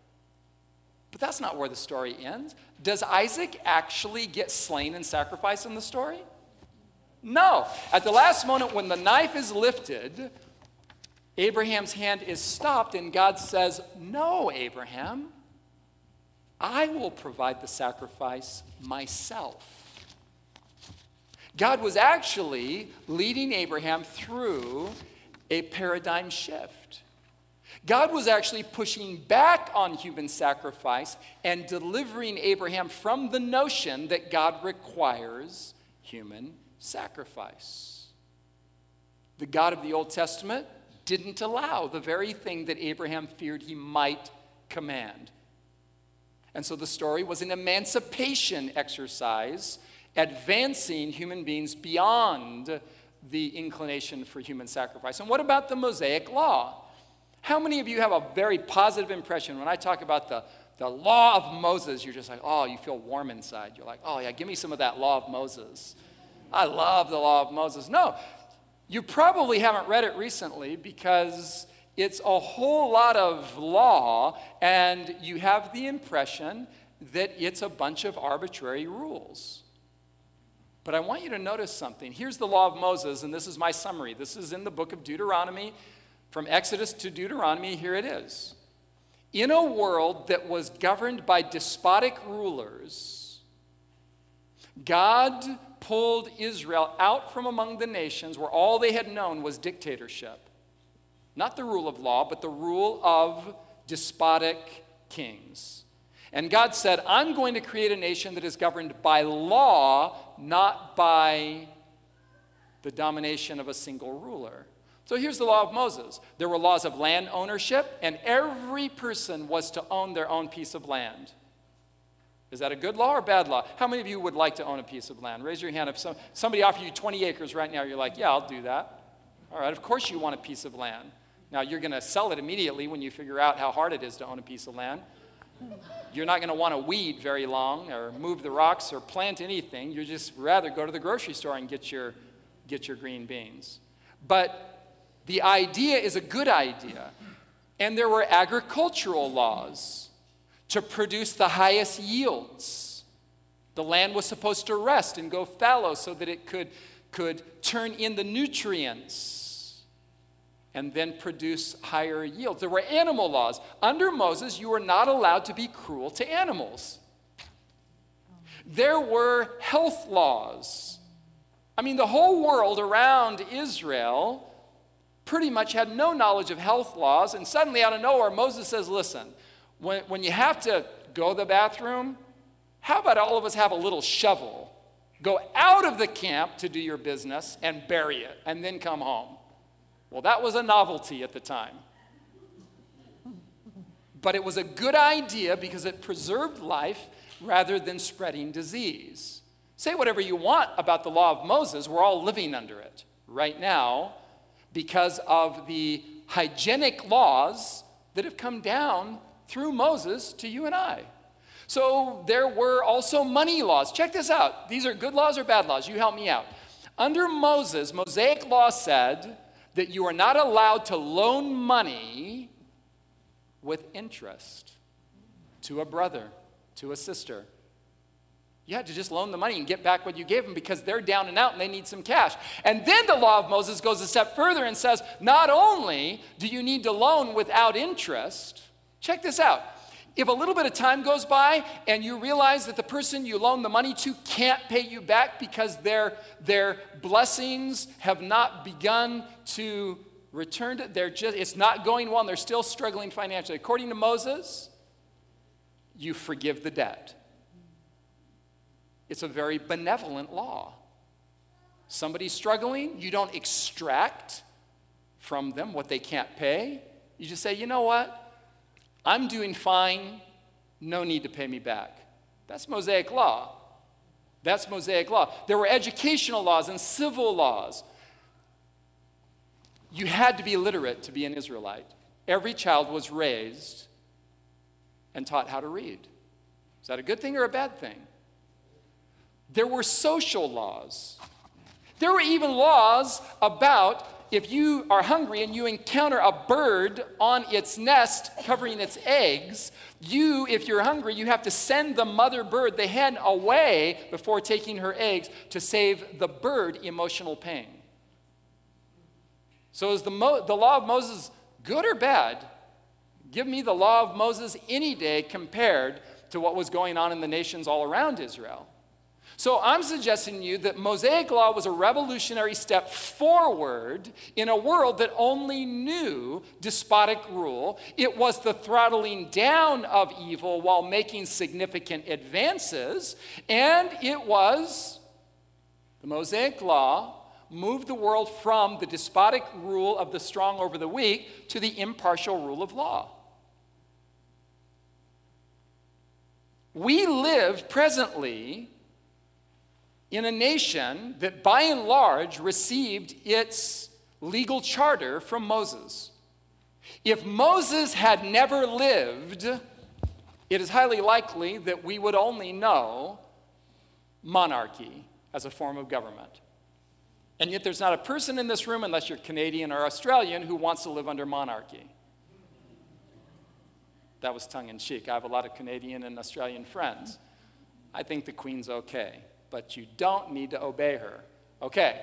But that's not where the story ends. Does Isaac actually get slain and sacrificed in the story? No. At the last moment when the knife is lifted, Abraham's hand is stopped, and God says, no, Abraham, I will provide the sacrifice myself. God was actually leading Abraham through a paradigm shift. God was actually pushing back on human sacrifice and delivering Abraham from the notion that God requires human sacrifice. The God of the Old Testament didn't allow the very thing that Abraham feared he might command. And so the story was an emancipation exercise, advancing human beings beyond the inclination for human sacrifice. And what about the Mosaic Law? How many of you have a very positive impression when I talk about the law of Moses? You're just like, oh, you feel warm inside. You're like, oh yeah, give me some of that law of Moses. I love the law of Moses. No, you probably haven't read it recently because it's a whole lot of law, and you have the impression that it's a bunch of arbitrary rules. But I want you to notice something. Here's the law of Moses, and this is my summary. This is in the book of Deuteronomy. From Exodus to Deuteronomy, here it is. In a world that was governed by despotic rulers, God pulled Israel out from among the nations where all they had known was dictatorship. Not the rule of law, but the rule of despotic kings. And God said, I'm going to create a nation that is governed by law, not by the domination of a single ruler. So here's the law of Moses. There were laws of land ownership, and every person was to own their own piece of land. Is that a good law or bad law? How many of you would like to own a piece of land? Raise your hand if somebody offered you 20 acres right now. You're like, yeah, I'll do that. All right, of course you want a piece of land. Now, you're going to sell it immediately when you figure out how hard it is to own a piece of land. You're not going to want to weed very long or move the rocks or plant anything. You'd just rather go to the grocery store and get your green beans. But the idea is a good idea. And there were agricultural laws to produce the highest yields. The land was supposed to rest and go fallow so that it could turn in the nutrients and then produce higher yields. There were animal laws. Under Moses, you were not allowed to be cruel to animals. There were health laws. I mean, the whole world around Israel pretty much had no knowledge of health laws, and suddenly out of nowhere, Moses says, listen, when you have to go to the bathroom, how about all of us have a little shovel, go out of the camp to do your business and bury it, and then come home. Well, that was a novelty at the time. But it was a good idea because it preserved life rather than spreading disease. Say whatever you want about the law of Moses, we're all living under it right now because of the hygienic laws that have come down through Moses to you and I. So there were also money laws. Check this out. These are good laws or bad laws? You help me out. Under Moses, Mosaic law said that you are not allowed to loan money with interest to a brother, to a sister. You had to just loan the money and get back what you gave them because they're down and out and they need some cash. And then the law of Moses goes a step further and says, not only do you need to loan without interest, check this out. If a little bit of time goes by and you realize that the person you loan the money to can't pay you back because their blessings have not begun to return to, it's not going well and they're still struggling financially. According to Moses, you forgive the debt. It's a very benevolent law. Somebody's struggling, you don't extract from them what they can't pay. You just say, you know what? I'm doing fine. No need to pay me back. That's Mosaic law. That's Mosaic law. There were educational laws and civil laws. You had to be literate to be an Israelite. Every child was raised and taught how to read. Is that a good thing or a bad thing? There were social laws. There were even laws about if you are hungry and you encounter a bird on its nest covering its eggs, if you're hungry, you have to send the mother bird, the hen, away before taking her eggs to save the bird emotional pain. So is the law of Moses good or bad? Give me the law of Moses any day compared to what was going on in the nations all around Israel. So I'm suggesting to you that Mosaic law was a revolutionary step forward in a world that only knew despotic rule. It was the throttling down of evil while making significant advances. And the Mosaic law moved the world from the despotic rule of the strong over the weak to the impartial rule of law. We live presently in a nation that by and large received its legal charter from Moses. If Moses had never lived, it is highly likely that we would only know monarchy as a form of government. And yet there's not a person in this room, unless you're Canadian or Australian, who wants to live under monarchy. That was tongue-in-cheek. I have a lot of Canadian and Australian friends. I think the Queen's okay. But you don't need to obey her. Okay.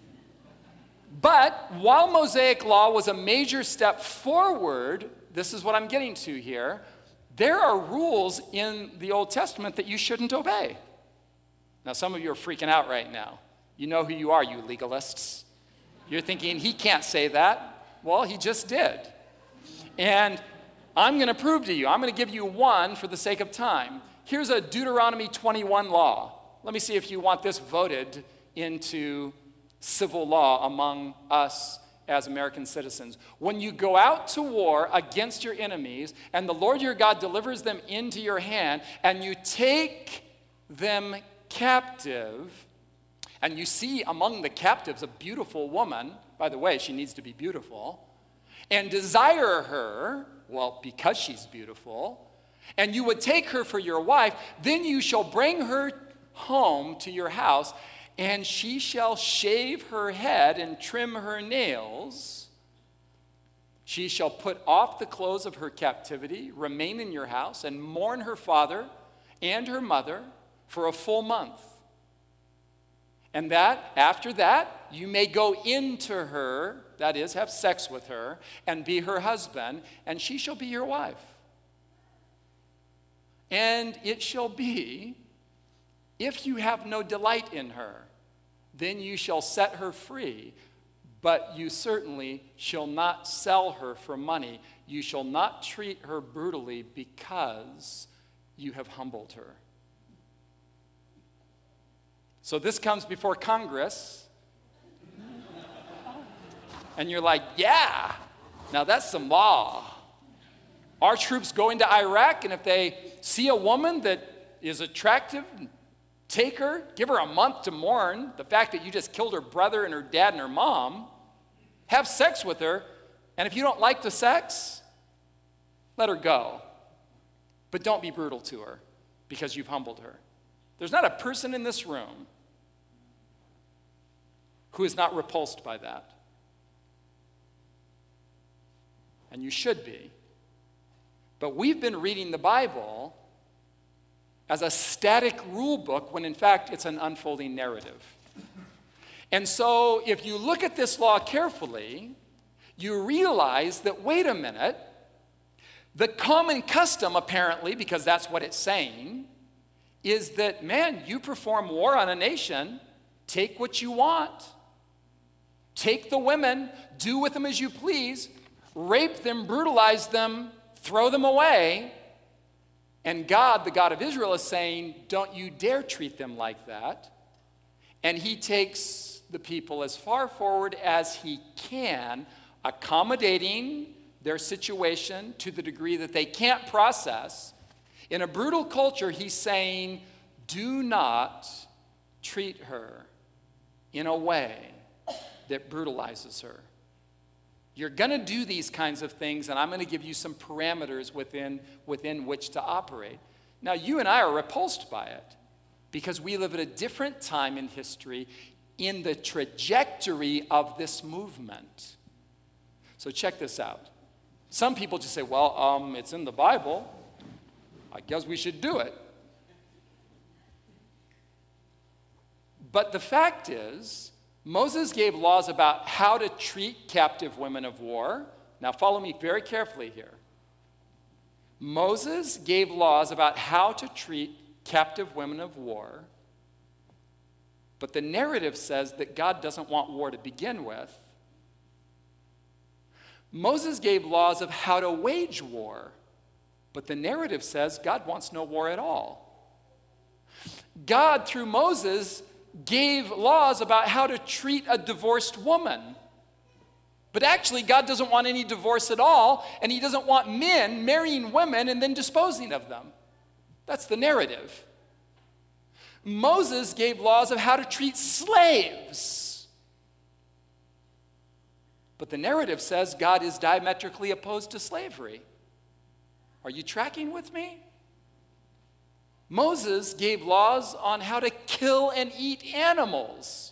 But while Mosaic law was a major step forward, this is what I'm getting to here, there are rules in the Old Testament that you shouldn't obey. Now, some of you are freaking out right now. You know who you are, you legalists. You're thinking, he can't say that. Well, he just did. And I'm going to prove to you. I'm going to give you one for the sake of time. Here's a Deuteronomy 21 law. Let me see if you want this voted into civil law among us as American citizens. When you go out to war against your enemies, and the Lord your God delivers them into your hand, and you take them captive, and you see among the captives a beautiful woman, by the way, she needs to be beautiful, and desire her, well, because she's beautiful, and you would take her for your wife, then you shall bring her home to your house, and she shall shave her head and trim her nails. She shall put off the clothes of her captivity, remain in your house, and mourn her father and her mother for a full month. And that, after that, you may go into her, that is, have sex with her, and be her husband, and she shall be your wife. And it shall be, if you have no delight in her, then you shall set her free. But you certainly shall not sell her for money. You shall not treat her brutally because you have humbled her. So this comes before Congress. And you're like, yeah, now that's some law. Our troops go into Iraq, and if they see a woman that is attractive, take her, give her a month to mourn the fact that you just killed her brother and her dad and her mom, have sex with her, and if you don't like the sex, let her go. But don't be brutal to her because you've humbled her. There's not a person in this room who is not repulsed by that. And you should be. But we've been reading the Bible as a static rule book when in fact it's an unfolding narrative. And so if you look at this law carefully, you realize that, wait a minute, the common custom apparently, because that's what it's saying, is that, man, you perform war on a nation, take what you want. Take the women, do with them as you please, rape them, brutalize them, throw them away. And God, the God of Israel, is saying, don't you dare treat them like that. And he takes the people as far forward as he can, accommodating their situation to the degree that they can't process. In a brutal culture, he's saying, do not treat her in a way that brutalizes her. You're going to do these kinds of things, and I'm going to give you some parameters within which to operate. Now, you and I are repulsed by it because we live at a different time in history in the trajectory of this movement. So check this out. Some people just say, well, it's in the Bible. I guess we should do it. But the fact is, Moses gave laws about how to treat captive women of war. Now follow me very carefully here. Moses gave laws about how to treat captive women of war, but the narrative says that God doesn't want war to begin with. Moses gave laws of how to wage war, but the narrative says God wants no war at all. God, through Moses, gave laws about how to treat a divorced woman. But actually, God doesn't want any divorce at all, and he doesn't want men marrying women and then disposing of them. That's the narrative. Moses gave laws of how to treat slaves. But the narrative says God is diametrically opposed to slavery. Are you tracking with me? Moses gave laws on how to kill and eat animals.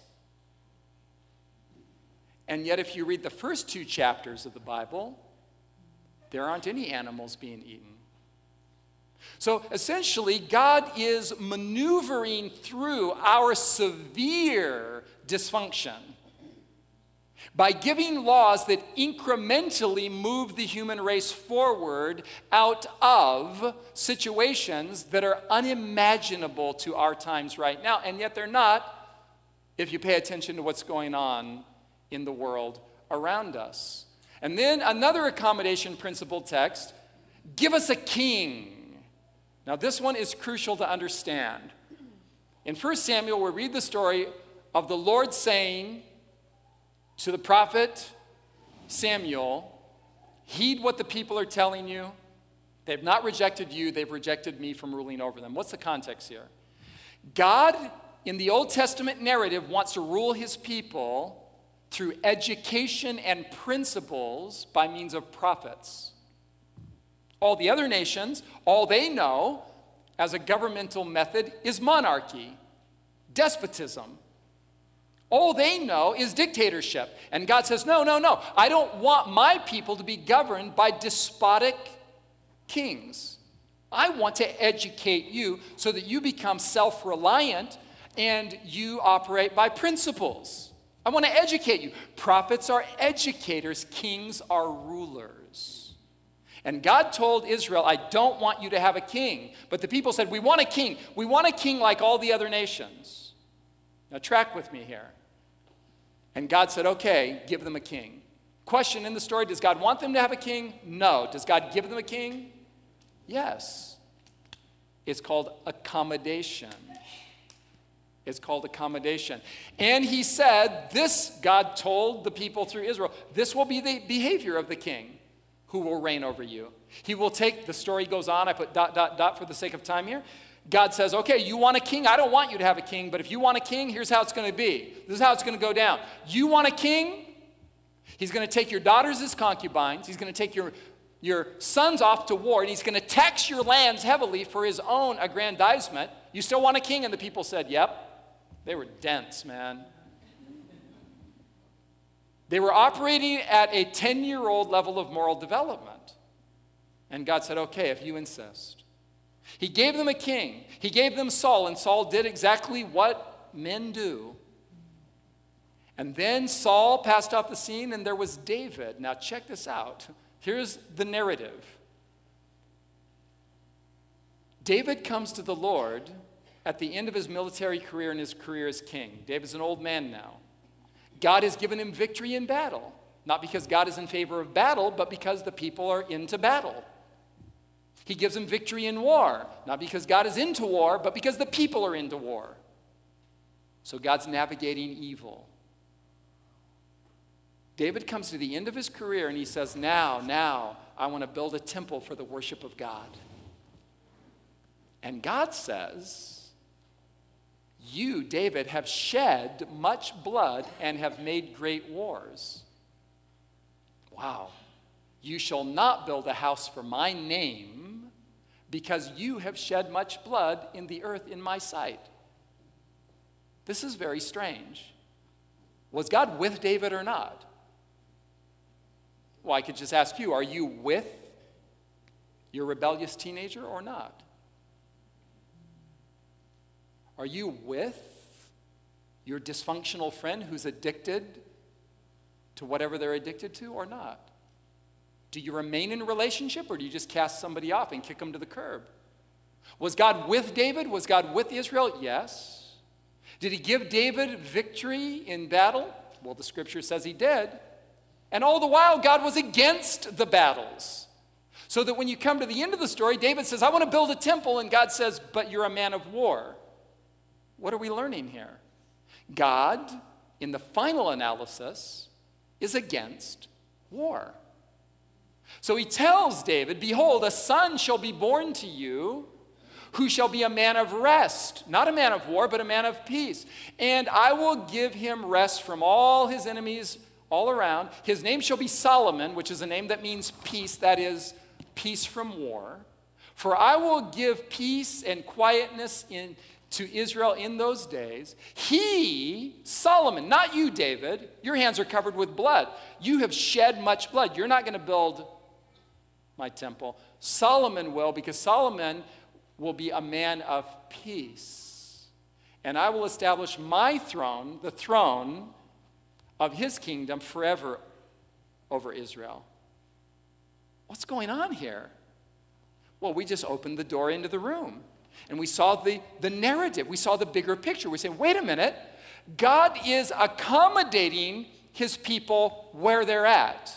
And yet, if you read the first 2 chapters of the Bible, there aren't any animals being eaten. So essentially, God is maneuvering through our severe dysfunction by giving laws that incrementally move the human race forward out of situations that are unimaginable to our times right now. And yet they're not if you pay attention to what's going on in the world around us. And then another accommodation principle text, give us a king. Now this one is crucial to understand. In 1 Samuel, we read the story of the Lord saying to the prophet Samuel, heed what the people are telling you. They've not rejected you, they've rejected me from ruling over them. What's the context here? God, in the Old Testament narrative, wants to rule his people through education and principles by means of prophets. All the other nations, all they know as a governmental method is monarchy, despotism. All they know is dictatorship. And God says, no. I don't want my people to be governed by despotic kings. I want to educate you so that you become self-reliant and you operate by principles. I want to educate you. Prophets are educators. Kings are rulers. And God told Israel, I don't want you to have a king. But the people said, we want a king. We want a king like all the other nations. Now track with me here. And God said, okay, give them a king. Question in the story, does God want them to have a king? No. Does God give them a king? Yes. It's called accommodation. It's called accommodation. And he said, this, God told the people through Israel, this will be the behavior of the king who will reign over you. He will take, the story goes on, I put ... for the sake of time here. God says, okay, you want a king? I don't want you to have a king, but if you want a king, here's how it's going to be. This is how it's going to go down. You want a king? He's going to take your daughters as concubines. He's going to take your sons off to war, and he's going to tax your lands heavily for his own aggrandizement. You still want a king? And the people said, yep. They were dense, man. They were operating at a 10-year-old level of moral development. And God said, okay, if you insist. He gave them a king. He gave them Saul, and Saul did exactly what men do. And then Saul passed off the scene, and there was David. Now check this out. Here's the narrative. David comes to the Lord at the end of his military career and his career as king. David's an old man now. God has given him victory in battle. Not because God is in favor of battle, but because the people are into battle. He gives him victory in war. Not because God is into war, but because the people are into war. So God's navigating evil. David comes to the end of his career and he says, now, I want to build a temple for the worship of God. And God says, you, David, have shed much blood and have made great wars. Wow. You shall not build a house for my name because you have shed much blood in the earth in my sight. This is very strange. Was God with David or not? Well, I could just ask you, are you with your rebellious teenager or not? Are you with your dysfunctional friend who's addicted to whatever they're addicted to or not? Do you remain in a relationship or do you just cast somebody off and kick them to the curb? Was God with David? Was God with Israel? Yes. Did he give David victory in battle? Well, the scripture says he did. And all the while, God was against the battles. So that when you come to the end of the story, David says, I want to build a temple, and God says, but you're a man of war. What are we learning here? God, in the final analysis, is against war. So he tells David, behold, a son shall be born to you who shall be a man of rest, not a man of war, but a man of peace. And I will give him rest from all his enemies all around. His name shall be Solomon, which is a name that means peace, that is, peace from war. For I will give peace and quietness to Israel in those days. He, Solomon, not you, David, your hands are covered with blood. You have shed much blood. You're not going to build my temple. Solomon will, because Solomon will be a man of peace. And I will establish my throne, the throne of his kingdom forever over Israel. What's going on here? Well, we just opened the door into the room. And we saw the narrative. We saw the bigger picture. We said, wait a minute. God is accommodating his people where they're at.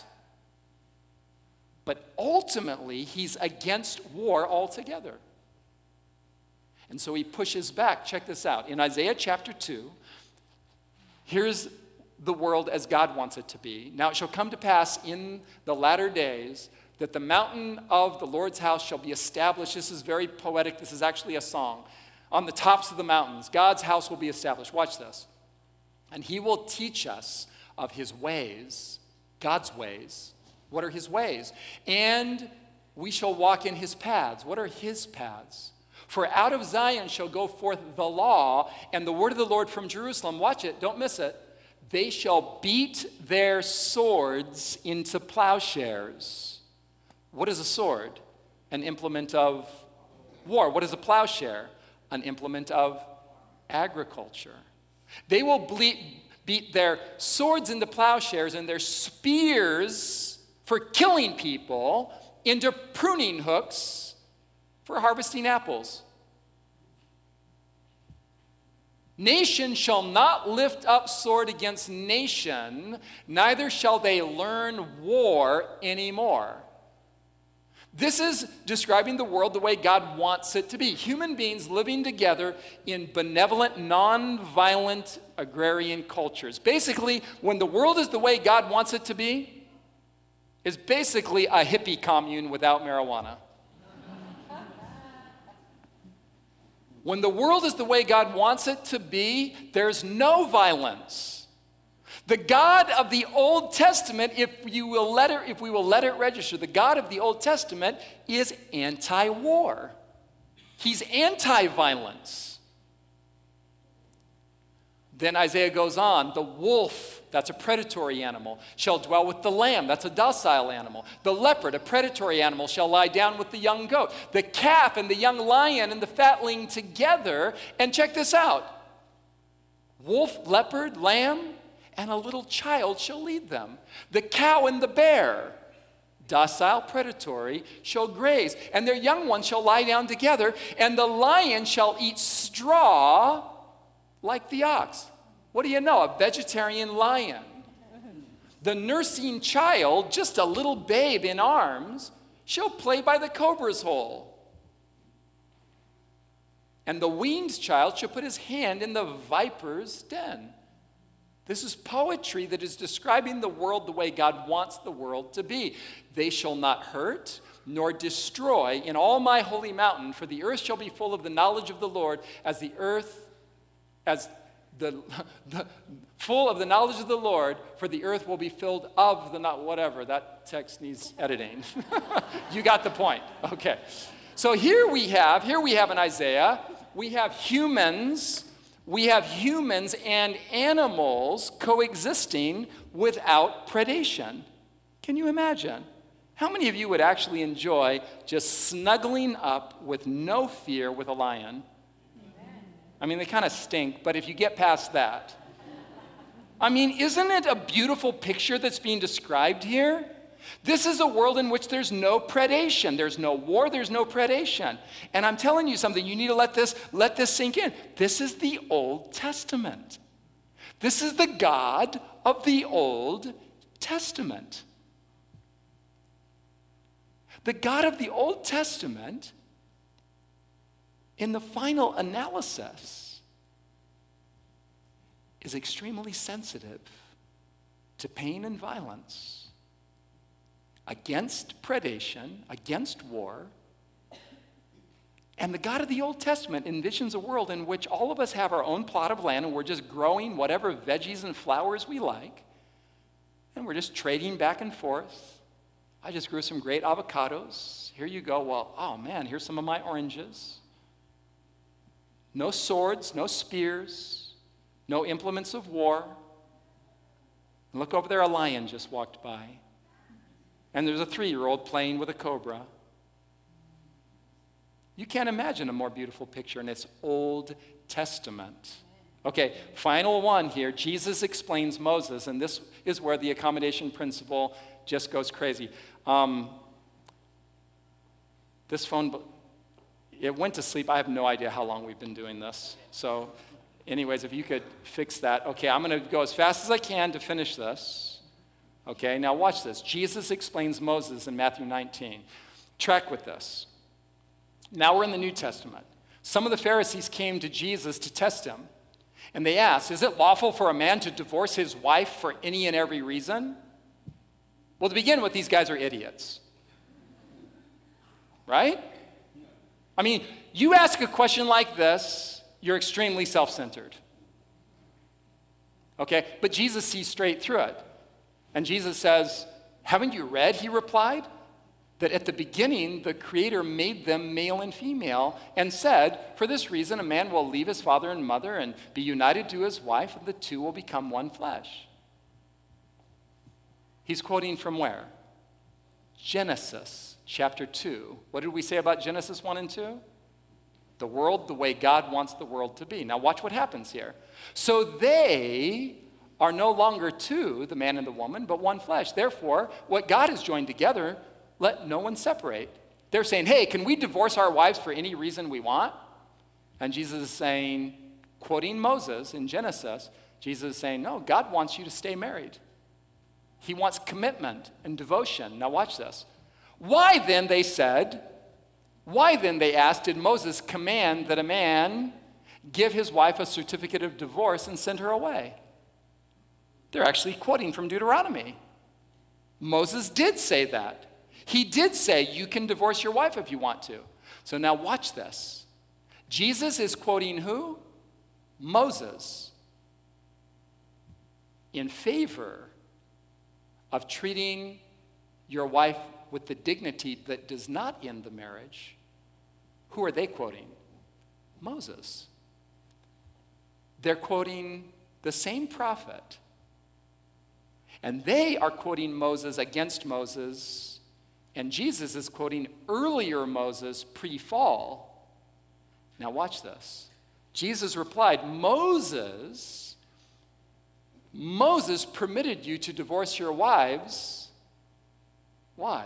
But ultimately, he's against war altogether. And so he pushes back. Check this out. In Isaiah chapter 2, here's the world as God wants it to be. Now it shall come to pass in the latter days that the mountain of the Lord's house shall be established. This is very poetic. This is actually a song. On the tops of the mountains, God's house will be established. Watch this. And he will teach us of his ways, God's ways. What are his ways? And we shall walk in his paths. What are his paths? For out of Zion shall go forth the law and the word of the Lord from Jerusalem. Watch it. Don't miss it. They shall beat their swords into plowshares. What is a sword? An implement of war. What is a plowshare? An implement of agriculture. They will beat their swords into plowshares and their spears for killing people into pruning hooks for harvesting apples. Nation shall not lift up sword against nation, neither shall they learn war anymore. This is describing the world the way God wants it to be. Human beings living together in benevolent, non-violent agrarian cultures. Basically, when the world is the way God wants it to be, it's basically a hippie commune without marijuana. When the world is the way God wants it to be, there's no violence. The God of the Old Testament, if we will let it register, the God of the Old Testament is anti-war. He's anti-violence. Then Isaiah goes on, the wolf, that's a predatory animal, shall dwell with the lamb, that's a docile animal. The leopard, a predatory animal, shall lie down with the young goat. The calf and the young lion and the fatling together, and check this out. Wolf, leopard, lamb, and a little child shall lead them. The cow and the bear, docile, predatory, shall graze, and their young ones shall lie down together, and the lion shall eat straw like the ox. What do you know? A vegetarian lion. The nursing child, just a little babe in arms, shall play by the cobra's hole. And the weaned child shall put his hand in the viper's den. This is poetry that is describing the world the way God wants the world to be. They shall not hurt nor destroy in all my holy mountain, for the earth shall be full of the knowledge of the Lord full of the knowledge of the Lord, for the earth will be filled of the whatever. That text needs editing. You got the point. Okay. So here we have in Isaiah, we have humans and animals coexisting without predation. Can you imagine? How many of you would actually enjoy just snuggling up with no fear with a lion? I mean, they kind of stink, but if you get past that. I mean, isn't it a beautiful picture that's being described here? This is a world in which there's no predation. There's no war, there's no predation. And I'm telling you something, you need to let this sink in. This is the Old Testament. This is the God of the Old Testament. The God of the Old Testament, in the final analysis, is extremely sensitive to pain and violence, against predation, against war. And the God of the Old Testament envisions a world in which all of us have our own plot of land and we're just growing whatever veggies and flowers we like, and we're just trading back and forth. I just grew some great avocados. Here you go. Well, oh man, here's some of my oranges. No swords, no spears, no implements of war. And look over there, a lion just walked by. And there's a 3-year-old playing with a cobra. You can't imagine a more beautiful picture, and it's Old Testament. Okay, final one here. Jesus explains Moses, and this is where the accommodation principle just goes crazy. This phone, it went to sleep. I have no idea how long we've been doing this. So anyways, if you could fix that. Okay, I'm going to go as fast as I can to finish this. Okay, now watch this. Jesus explains Moses in Matthew 19. Track with this. Now we're in the New Testament. Some of the Pharisees came to Jesus to test him. And they asked, is it lawful for a man to divorce his wife for any and every reason? Well, to begin with, these guys are idiots. Right? I mean, you ask a question like this, you're extremely self-centered. Okay? But Jesus sees straight through it. And Jesus says, haven't you read, he replied, that at the beginning the Creator made them male and female and said, for this reason a man will leave his father and mother and be united to his wife, and the two will become one flesh. He's quoting from where? Genesis chapter 2. What did we say about Genesis 1 and 2? The world the way God wants the world to be. Now watch what happens here. So they are no longer two, the man and the woman, but one flesh. Therefore, what God has joined together, let no one separate. They're saying, hey, can we divorce our wives for any reason we want? And Jesus is saying, quoting Moses in Genesis, Jesus is saying, no, God wants you to stay married. He wants commitment and devotion. Now watch this. Why then, they asked, did Moses command that a man give his wife a certificate of divorce and send her away? They're actually quoting from Deuteronomy. Moses did say that. He did say you can divorce your wife if you want to. So now watch this. Jesus is quoting who? Moses, in favor of treating your wife with the dignity that does not end the marriage. Who are they quoting? Moses. They're quoting the same prophet. And they are quoting Moses against Moses, and Jesus is quoting earlier Moses pre-fall. Now watch this. Jesus replied, Moses permitted you to divorce your wives. Why?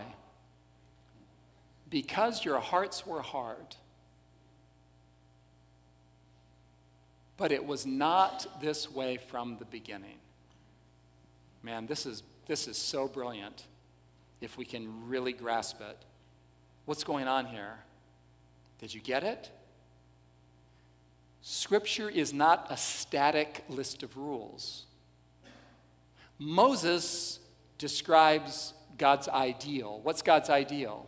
Because your hearts were hard. But it was not this way from the beginning. Man, this is so brilliant if we can really grasp it. What's going on here? Did you get it? Scripture is not a static list of rules. Moses describes God's ideal. What's God's ideal?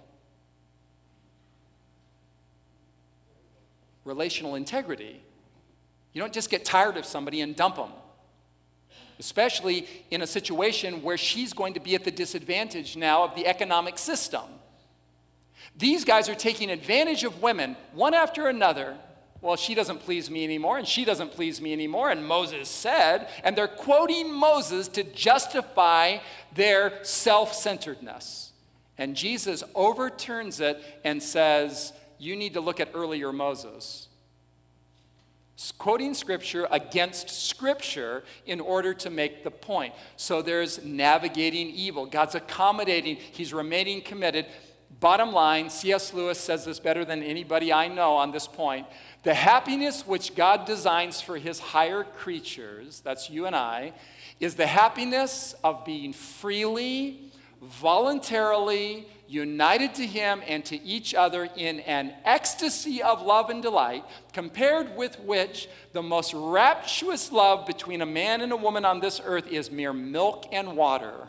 Relational integrity. You don't just get tired of somebody and dump them, especially in a situation where she's going to be at the disadvantage now of the economic system. These guys are taking advantage of women, one after another. Well, she doesn't please me anymore, and she doesn't please me anymore, and Moses said, and they're quoting Moses to justify their self-centeredness. And Jesus overturns it and says, you need to look at earlier Moses. Quoting Scripture against Scripture in order to make the point. So there's navigating evil. God's accommodating. He's remaining committed. Bottom line, C.S. Lewis says this better than anybody I know on this point. The happiness which God designs for his higher creatures, that's you and I, is the happiness of being freely, voluntarily united to him and to each other in an ecstasy of love and delight, compared with which the most rapturous love between a man and a woman on this earth is mere milk and water.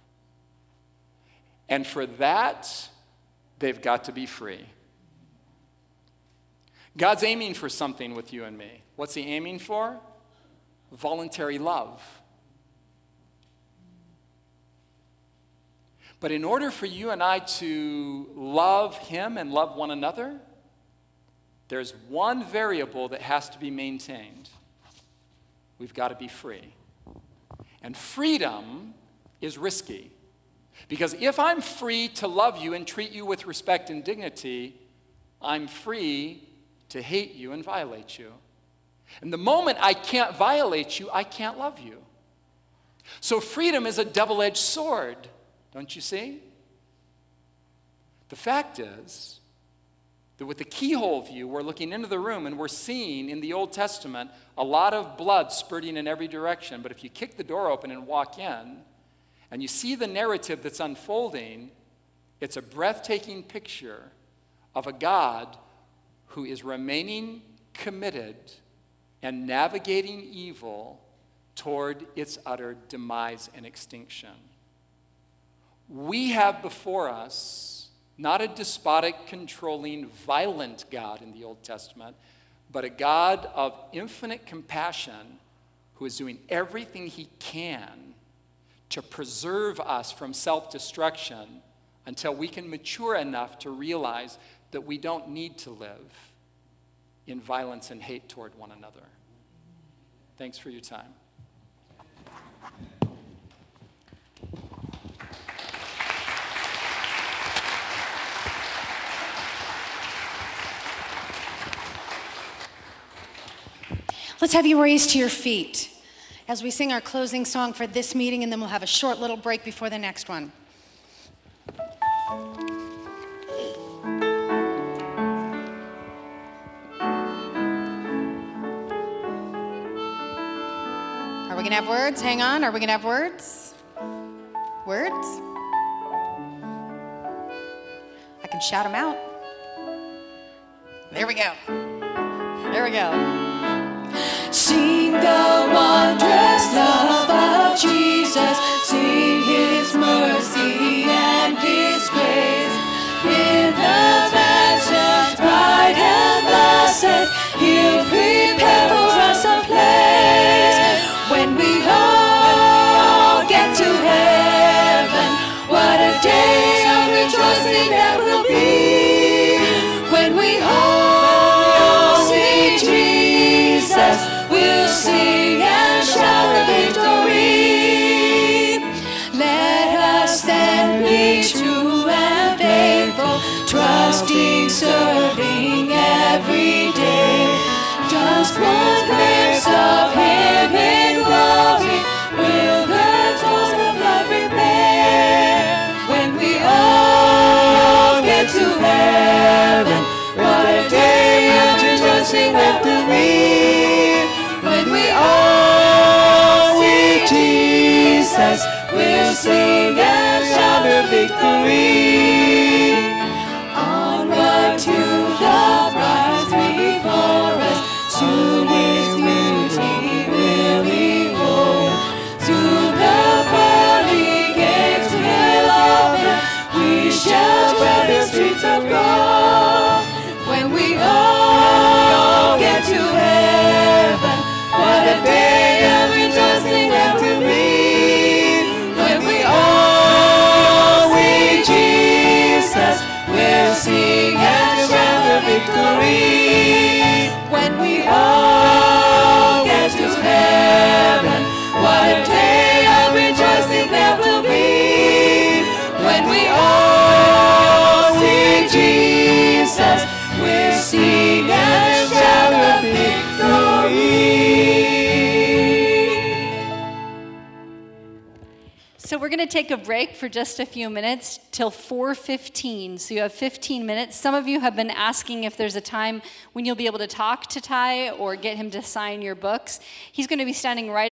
And for that, they've got to be free. God's aiming for something with you and me. What's he aiming for? Voluntary love. But in order for you and I to love him and love one another, there's one variable that has to be maintained. We've got to be free. And freedom is risky. Because if I'm free to love you and treat you with respect and dignity, I'm free to hate you and violate you. And the moment I can't violate you, I can't love you. So freedom is a double-edged sword, don't you see? The fact is that with the keyhole view, we're looking into the room and we're seeing in the Old Testament a lot of blood spurting in every direction. But if you kick the door open and walk in, and you see the narrative that's unfolding, it's a breathtaking picture of a God who is remaining committed and navigating evil toward its utter demise and extinction. We have before us not a despotic, controlling, violent God in the Old Testament, but a God of infinite compassion who is doing everything he can to preserve us from self-destruction until we can mature enough to realize that we don't need to live in violence and hate toward one another. Thanks for your time. Let's have you raise to your feet as we sing our closing song for this meeting, and then we'll have a short little break before the next one. we gonna have words? Hang on, are we gonna have words? Words? I can shout them out. There we go. There we go. Sing the wondrous love of Jesus. Sing his mercy and his grace. In the mansions bright and blessed, he'll prepare for us a place. When we all get to heaven, what a day of rejoicing there will be. When we all see Jesus, we'll sing and shout the victory. Let us then be true and faithful, trusting, serving every day. Just one glimpse of him in glory will the toils of life repair. When we all get to heaven, what a day of rejoicing that will be. When we all see Jesus, we'll sing and shout the victory. Onward to the prize before us, soon his beauty will behold. Soon the pearly gates will open, we shall tread the streets of gold. When we all get to heaven, what a day of rejoicing there will be. When we all see Jesus, we'll sing and shout the victory. When we all get to heaven, what a day of rejoicing there will be. When we all see Jesus, we'll sing and shout the victory. So we're going to take a break for just a few minutes till 4:15. So you have 15 minutes. Some of you have been asking if there's a time when you'll be able to talk to Ty or get him to sign your books. He's going to be standing right